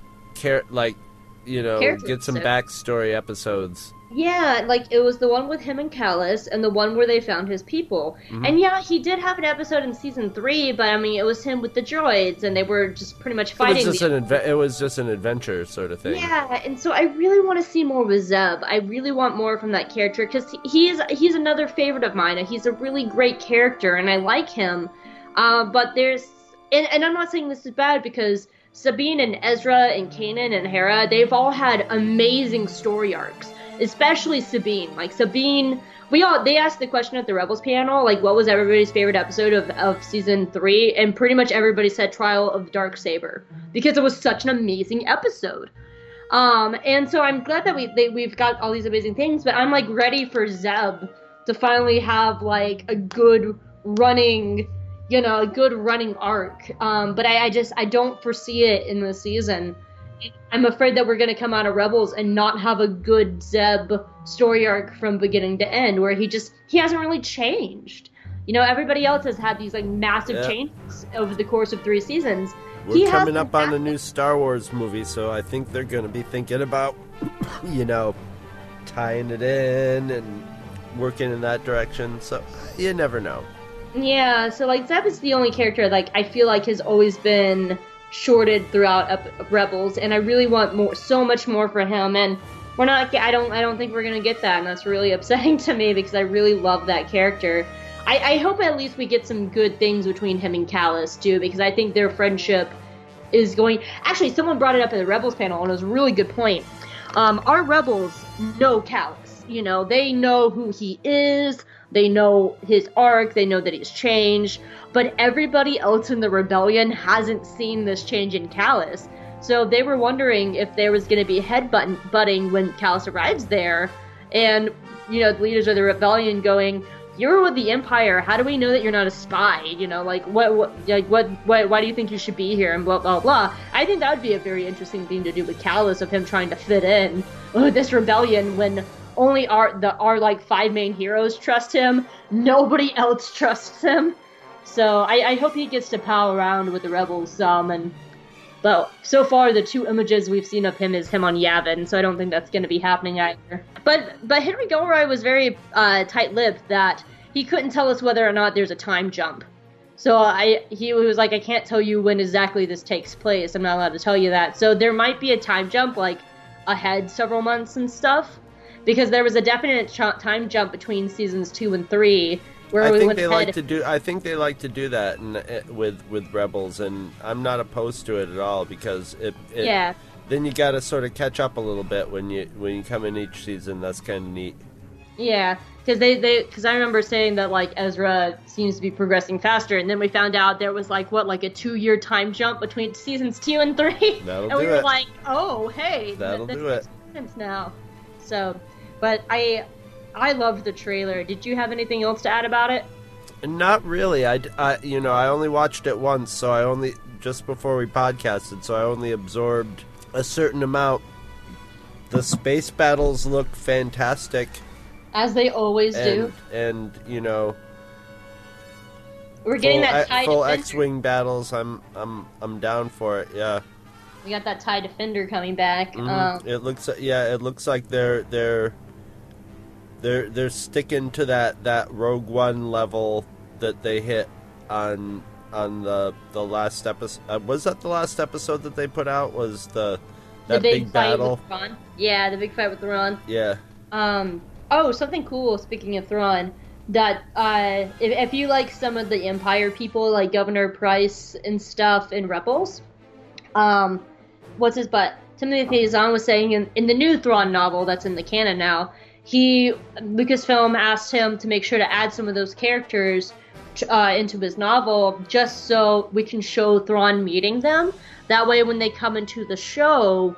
get some backstory episodes. Yeah, like it was the one with him and Callus, and the one where they found his people. Mm-hmm. And yeah, he did have an episode in season 3, but I mean, it was him with the droids, and they were just pretty much fighting. It was just an adventure sort of thing. Yeah, and so I really want to see more with Zeb. I really want more from that character, because he's another favorite of mine. He's a really great character, and I like him. But there's, and I'm not saying this is bad, because Sabine and Ezra and Kanan and Hera, they've all had amazing story arcs. Especially Sabine. Like, Sabine, they asked the question at the Rebels panel, like, what was everybody's favorite episode of season 3? And pretty much everybody said Trial of Darksaber, because it was such an amazing episode. And so I'm glad that we've got all these amazing things, but I'm, like, ready for Zeb to finally have, like, a good running arc. But I don't foresee it in this season. I'm afraid that we're going to come out of Rebels and not have a good Zeb story arc from beginning to end, where he hasn't really changed. Everybody else has had these, like, massive changes over the course of 3 seasons. We're coming up on a new Star Wars movie, so I think they're going to be thinking about, tying it in and working in that direction. So you never know. Yeah, so, like, Zeb is the only character, like, I feel like has always been shorted throughout Rebels, and I really want so much more for him, and we're not. I don't think we're gonna get that, and that's really upsetting to me, because I really love that character. I hope at least we get some good things between him and Callus too, because I think their friendship is going. Actually, someone brought it up at the Rebels panel, and it was a really good point. Our Rebels know Callus. They know who he is. They know his arc, they know that he's changed, but everybody else in the rebellion hasn't seen this change in Callus. So they were wondering if there was going to be headbutting when Callus arrives there, and, the leaders of the rebellion going, "You're with the Empire, how do we know that you're not a spy? Why do you think you should be here?" and blah, blah, blah. I think that would be a very interesting thing to do with Callus, of him trying to fit in this rebellion when only our like 5 main heroes trust him. Nobody else trusts him. So I hope he gets to pal around with the Rebels some. But so far the 2 images we've seen of him is him on Yavin, so I don't think that's going to be happening either. But Henry Gilroy was very tight-lipped that he couldn't tell us whether or not there's a time jump. So he was like, I can't tell you when exactly this takes place. I'm not allowed to tell you that. So there might be a time jump, like ahead several months and stuff. Because there was a definite time jump between seasons 2 and 3, where we went ahead. I think they like to do that with Rebels, and I'm not opposed to it at all, because then you got to sort of catch up a little bit when you come in each season. That's kind of neat. Yeah, because I remember saying that, like, Ezra seems to be progressing faster, and then we found out there was like a 2-year time jump between seasons 2 and 3, and we were like, oh hey, that'll do it. Sense now. So. But I loved the trailer. Did you have anything else to add about it? Not really. I only watched it once, so just before we podcasted, so I only absorbed a certain amount. The space battles look fantastic, as they always do. And we're getting that TIE full Defender. X-wing battles. I'm down for it. Yeah. We got that TIE Defender coming back. Mm-hmm. It looks like they're sticking to that Rogue One level that they hit on on the last episode. Was that the last episode that they put out? Was that the big fight battle? with Thrawn? Yeah, the big fight with Thrawn. Yeah. Oh, something cool. Speaking of Thrawn, that if you like some of the Empire people, like Governor Price and stuff in Rebels, what's his butt? Timothy Faison was saying in the new Thrawn novel that's in the canon now, Lucasfilm asked him to make sure to add some of those characters into his novel, just so we can show Thrawn meeting them. That way, when they come into the show,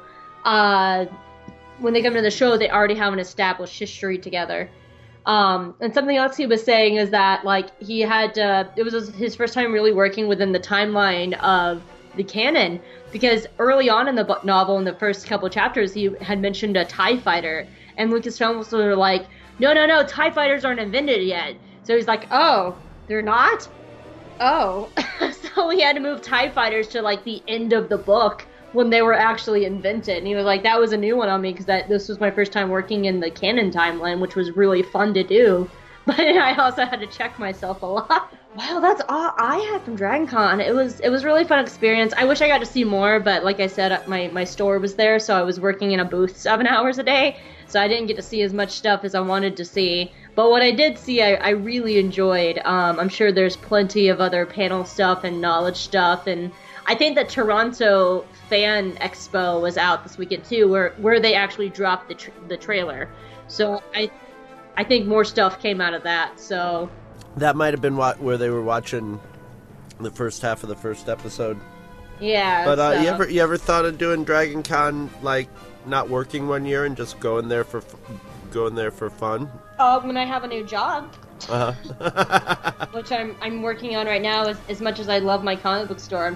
they already have an established history together. And something else he was saying is that, like, he had it was his first time really working within the timeline of the canon, because early on in the novel, in the first couple chapters, he had mentioned a TIE fighter, and Lucasfilm was sort of like, no, TIE fighters aren't invented yet. So he's like, oh, they're not? Oh. So he had to move TIE fighters to, like, the end of the book when they were actually invented. And he was like, that was a new one on me, because this was my first time working in the canon timeline, which was really fun to do. But I also had to check myself a lot. Wow, that's all I had from Dragon Con. It was a really fun experience. I wish I got to see more, but like I said, my store was there, so I was working in a booth 7 hours a day, so I didn't get to see as much stuff as I wanted to see. But what I did see, I really enjoyed. I'm sure there's plenty of other panel stuff and knowledge stuff, and I think that Toronto Fan Expo was out this weekend too, where they actually dropped the trailer. So I think more stuff came out of that. So that might have been where they were watching the first half of the first episode. Yeah. But you ever thought of doing Dragon Con, like not working 1 year and just going there for fun? When I have a new job. Which I'm working on right now. As much as I love my comic book store,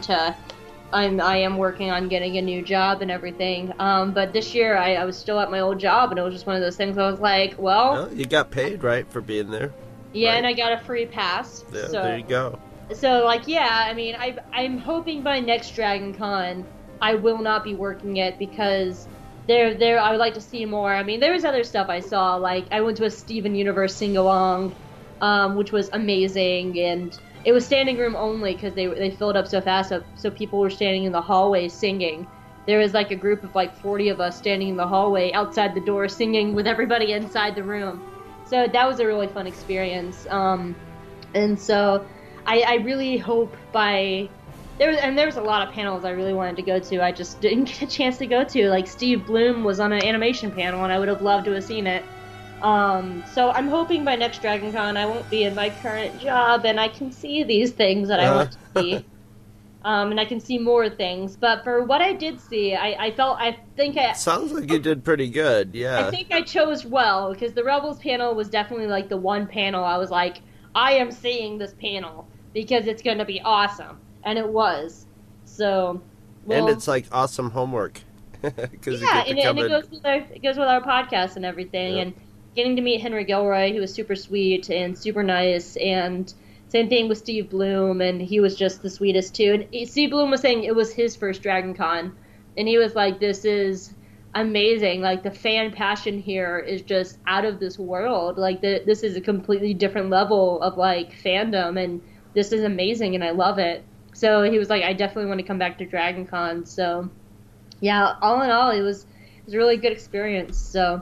I am working on getting a new job and everything. But this year I was still at my old job, and it was just one of those things I was like, well, you got paid, right, for being there? Yeah, right? And I got a free pass. Yeah, so, there you go. So, like, yeah, I mean, I'm hoping by next Dragon Con I will not be working it, because I would like to see more. I mean, there was other stuff I saw. Like, I went to a Steven Universe sing-along, which was amazing, and it was standing room only because they filled up so fast, so people were standing in the hallway singing. There was like a group of like 40 of us standing in the hallway outside the door singing with everybody inside the room. So that was a really fun experience. And so I really hope there was a lot of panels I really wanted to go to. I just didn't get a chance to go to. Like, Steve Bloom was on an animation panel, and I would have loved to have seen it. So I'm hoping by next Dragon Con I won't be in my current job, and I can see these things that I want to see. And I can see more things. But for what I did see, I think sounds like you did pretty good, yeah. I think I chose well, because the Rebels panel was definitely like the one panel I was like, I am seeing this panel, because it's going to be awesome. And it was. So, well, and it's like awesome homework. Yeah, and it goes with our podcast and everything. Yep. And getting to meet Henry Gilroy, he was super sweet and super nice. And same thing with Steve Bloom, and he was just the sweetest too. And Steve Bloom was saying it was his first Dragon Con, and he was like, this is amazing. Like, the fan passion here is just out of this world. Like, this is a completely different level of like fandom, and this is amazing, and I love it. So he was like, I definitely want to come back to Dragon Con. So, yeah, all in all, it was a really good experience. So,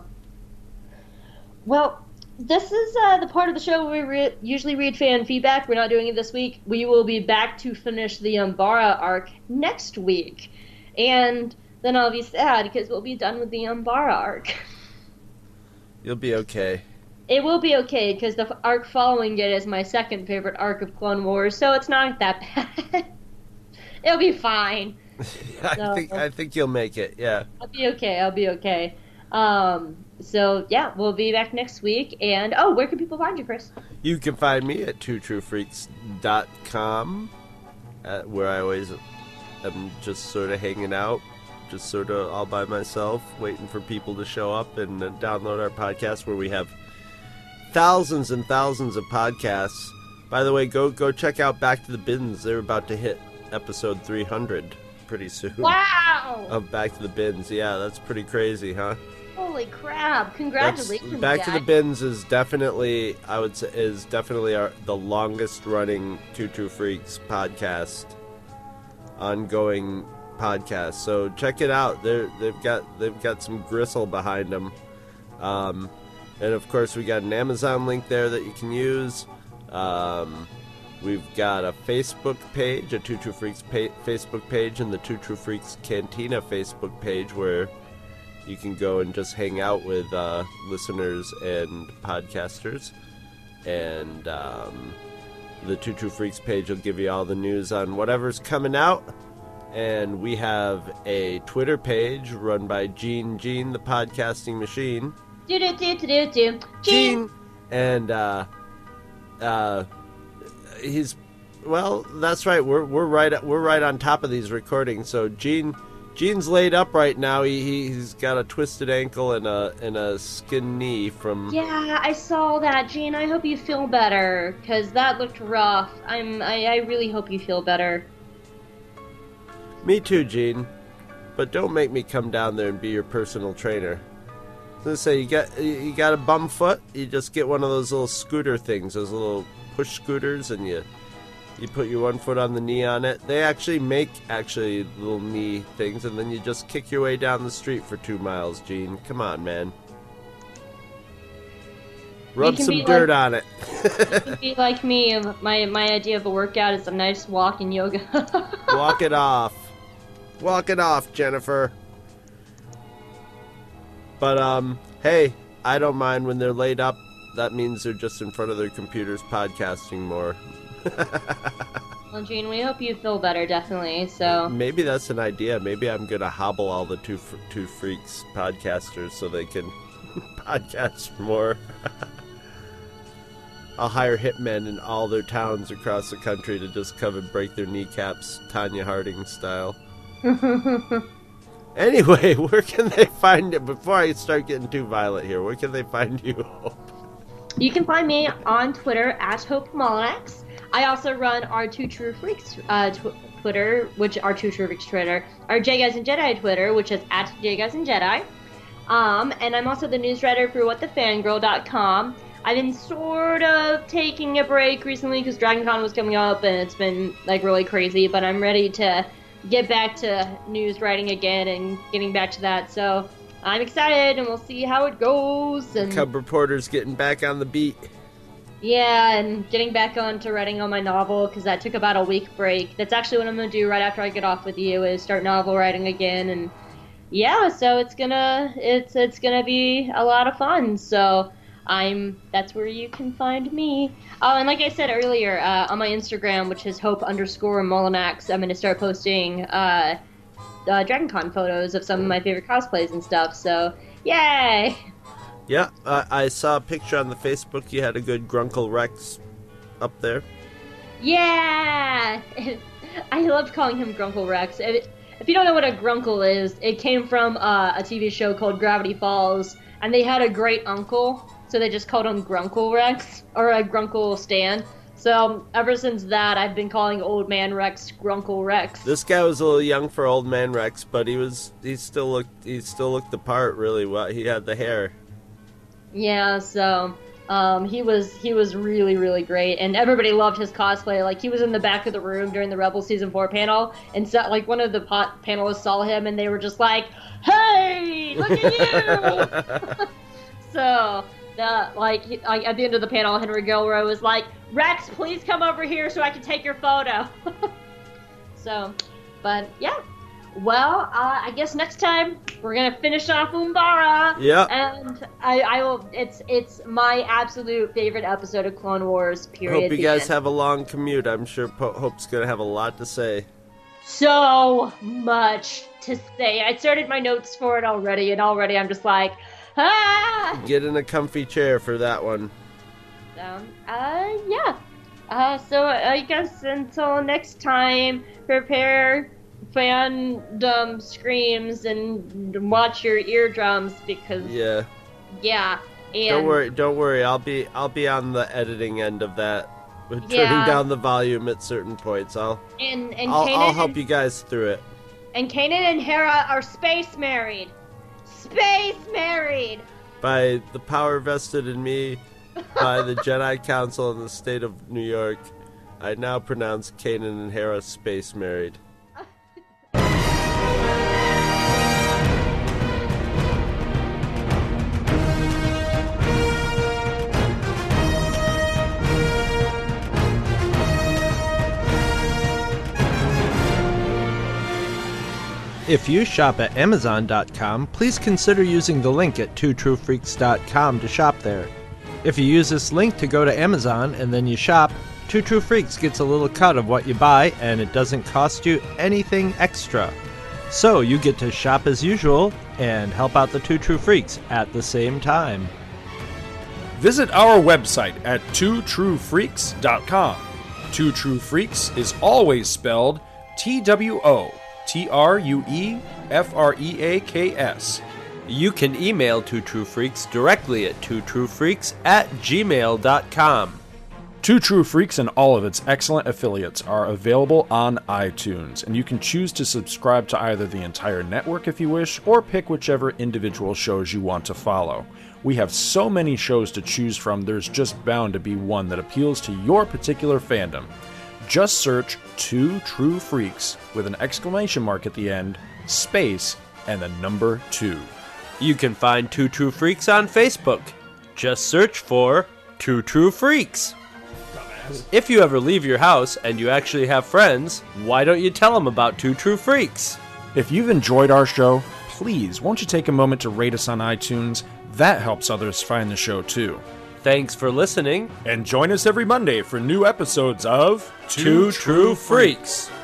well, this is the part of the show where we usually read fan feedback. We're not doing it this week. We will be back to finish the Umbara arc next week. And then I'll be sad, because we'll be done with the Umbara arc. You'll be okay. It will be okay, because the arc following it is my second favorite arc of Clone Wars, so it's not that bad. It'll be fine. I think you'll make it, yeah. I'll be okay. So, yeah, we'll be back next week. And, where can people find you, Chris? You can find me at twotruefreaks.com, where I always am just sort of hanging out, just sort of all by myself, waiting for people to show up and download our podcast, where we have thousands and thousands of podcasts. By the way, go check out Back to the Bins. They're about to hit episode 300 pretty soon. Wow! Of Back to the Bins. Yeah, that's pretty crazy, huh? Holy crap! Congratulations, Back to the guys. Bins is definitely, I would say, the longest running Two True Freaks podcast, ongoing podcast. So check it out. They've got some gristle behind them, and of course we got an Amazon link there that you can use. We've got a Facebook page, a Two True Freaks Facebook page, and the Two True Freaks Cantina Facebook page where you can go and just hang out with listeners and podcasters. And the Two True Freaks page will give you all the news on whatever's coming out. And we have a Twitter page run by Gene, the podcasting machine. Gene! And he's... Well, that's right. We're right on top of these recordings. So Gene's laid up right now. He's got a twisted ankle and a skin knee from... Yeah, I saw that, Gene. I hope you feel better, because that looked rough. I really hope you feel better. Me too, Gene. But don't make me come down there and be your personal trainer. I was gonna say, you got a bum foot? You just get one of those little scooter things, those little push scooters, and you put your one foot on the knee on it. They actually make little knee things, and then you just kick your way down the street for 2 miles, Gene. Come on, man. Rub some dirt on it. You can be like me. My idea of a workout is a nice walk in yoga. Walk it off. Walk it off, Jennifer. But, hey, I don't mind when they're laid up. That means they're just in front of their computers podcasting more. Well, Gene, we hope you feel better, definitely. So maybe that's an idea. Maybe I'm gonna hobble all the two freaks podcasters so they can podcast more. I'll hire hitmen in all their towns across the country to just come and break their kneecaps, Tanya Harding style. Anyway, where can they find it? Before I start getting too violent here, where can they find you, Hope? You can find me on Twitter at Hope Molinax. I also run our Two True Freaks Twitter, which our Two True Freaks Twitter, our J Guys and Jedi Twitter, which is at J Guys and Jedi. And I'm also the newswriter for WhatTheFangirl.com. I've been sort of taking a break recently because DragonCon was coming up and it's been like really crazy, but I'm ready to get back to news writing again and getting back to that. So I'm excited and we'll see how it goes. And Cub Reporter's getting back on the beat. yeah, and getting back on to writing on my novel because that took about a week break. That's actually what I'm going to do right after I get off with you is start novel writing again. And yeah, so it's gonna be a lot of fun. So that's where you can find me. Oh, and like I said earlier, on my Instagram, which is Hope_Molinax, I'm going to start posting DragonCon photos of some of my favorite cosplays and stuff. So, yay! Yeah, I saw a picture on the Facebook. You had a good Grunkle Rex up there. Yeah! I love calling him Grunkle Rex. If you don't know what a Grunkle is, it came from a TV show called Gravity Falls, and they had a great uncle, so they just called him Grunkle Rex, or a Grunkle Stan. So ever since that, I've been calling Old Man Rex Grunkle Rex. This guy was a little young for Old Man Rex, but he still looked the part really well. He had the hair. Yeah, so he was really, really great, and everybody loved his cosplay. Like, he was in the back of the room during the Rebel Season 4 panel, and so, like, one of the panelists saw him, and they were just like, "Hey, look at you!" So, at the end of the panel, Henry Gilroy was like, "Rex, please come over here so I can take your photo." So, but, yeah. Well, I guess next time we're gonna finish off Umbara. Yeah. And I will. It's my absolute favorite episode of Clone Wars. Period. Hope you guys have a long commute. I'm sure Hope's gonna have a lot to say. So much to say. I started my notes for it already, and already I'm just like, ah. Get in a comfy chair for that one. So, yeah. So I guess until next time, prepare fandom screams and watch your eardrums because yeah. And Don't worry. I'll be on the editing end of that, with Yeah. turning down the volume at certain points. I'll help you guys through it. And Kanan and Hera are space married. space married. By the power vested in me by the Jedi Council in the state of New York, I now pronounce Kanan and Hera space married. If you shop at Amazon.com, please consider using the link at twotruefreaks.com to shop there. If you use this link to go to Amazon and then you shop, Two True Freaks gets a little cut of what you buy, and it doesn't cost you anything extra. So you get to shop as usual and help out the Two True Freaks at the same time. Visit our website at twotruefreaks.com. Two True Freaks is always spelled TWOTRUEFREAKS. You can email Two True Freaks directly at twotruefreaks@gmail.com. Two True Freaks and all of its excellent affiliates are available on iTunes, and you can choose to subscribe to either the entire network if you wish, or pick whichever individual shows you want to follow. We have so many shows to choose from, there's just bound to be one that appeals to your particular fandom. Just search Two True Freaks with an exclamation mark at the end, space, and the number 2. You can find Two True Freaks on Facebook. Just search for Two True Freaks. If you ever leave your house and you actually have friends, why don't you tell them about Two True Freaks? If you've enjoyed our show, please won't you take a moment to rate us on iTunes? That helps others find the show too. Thanks for listening. And join us every Monday for new episodes of Two True Freaks.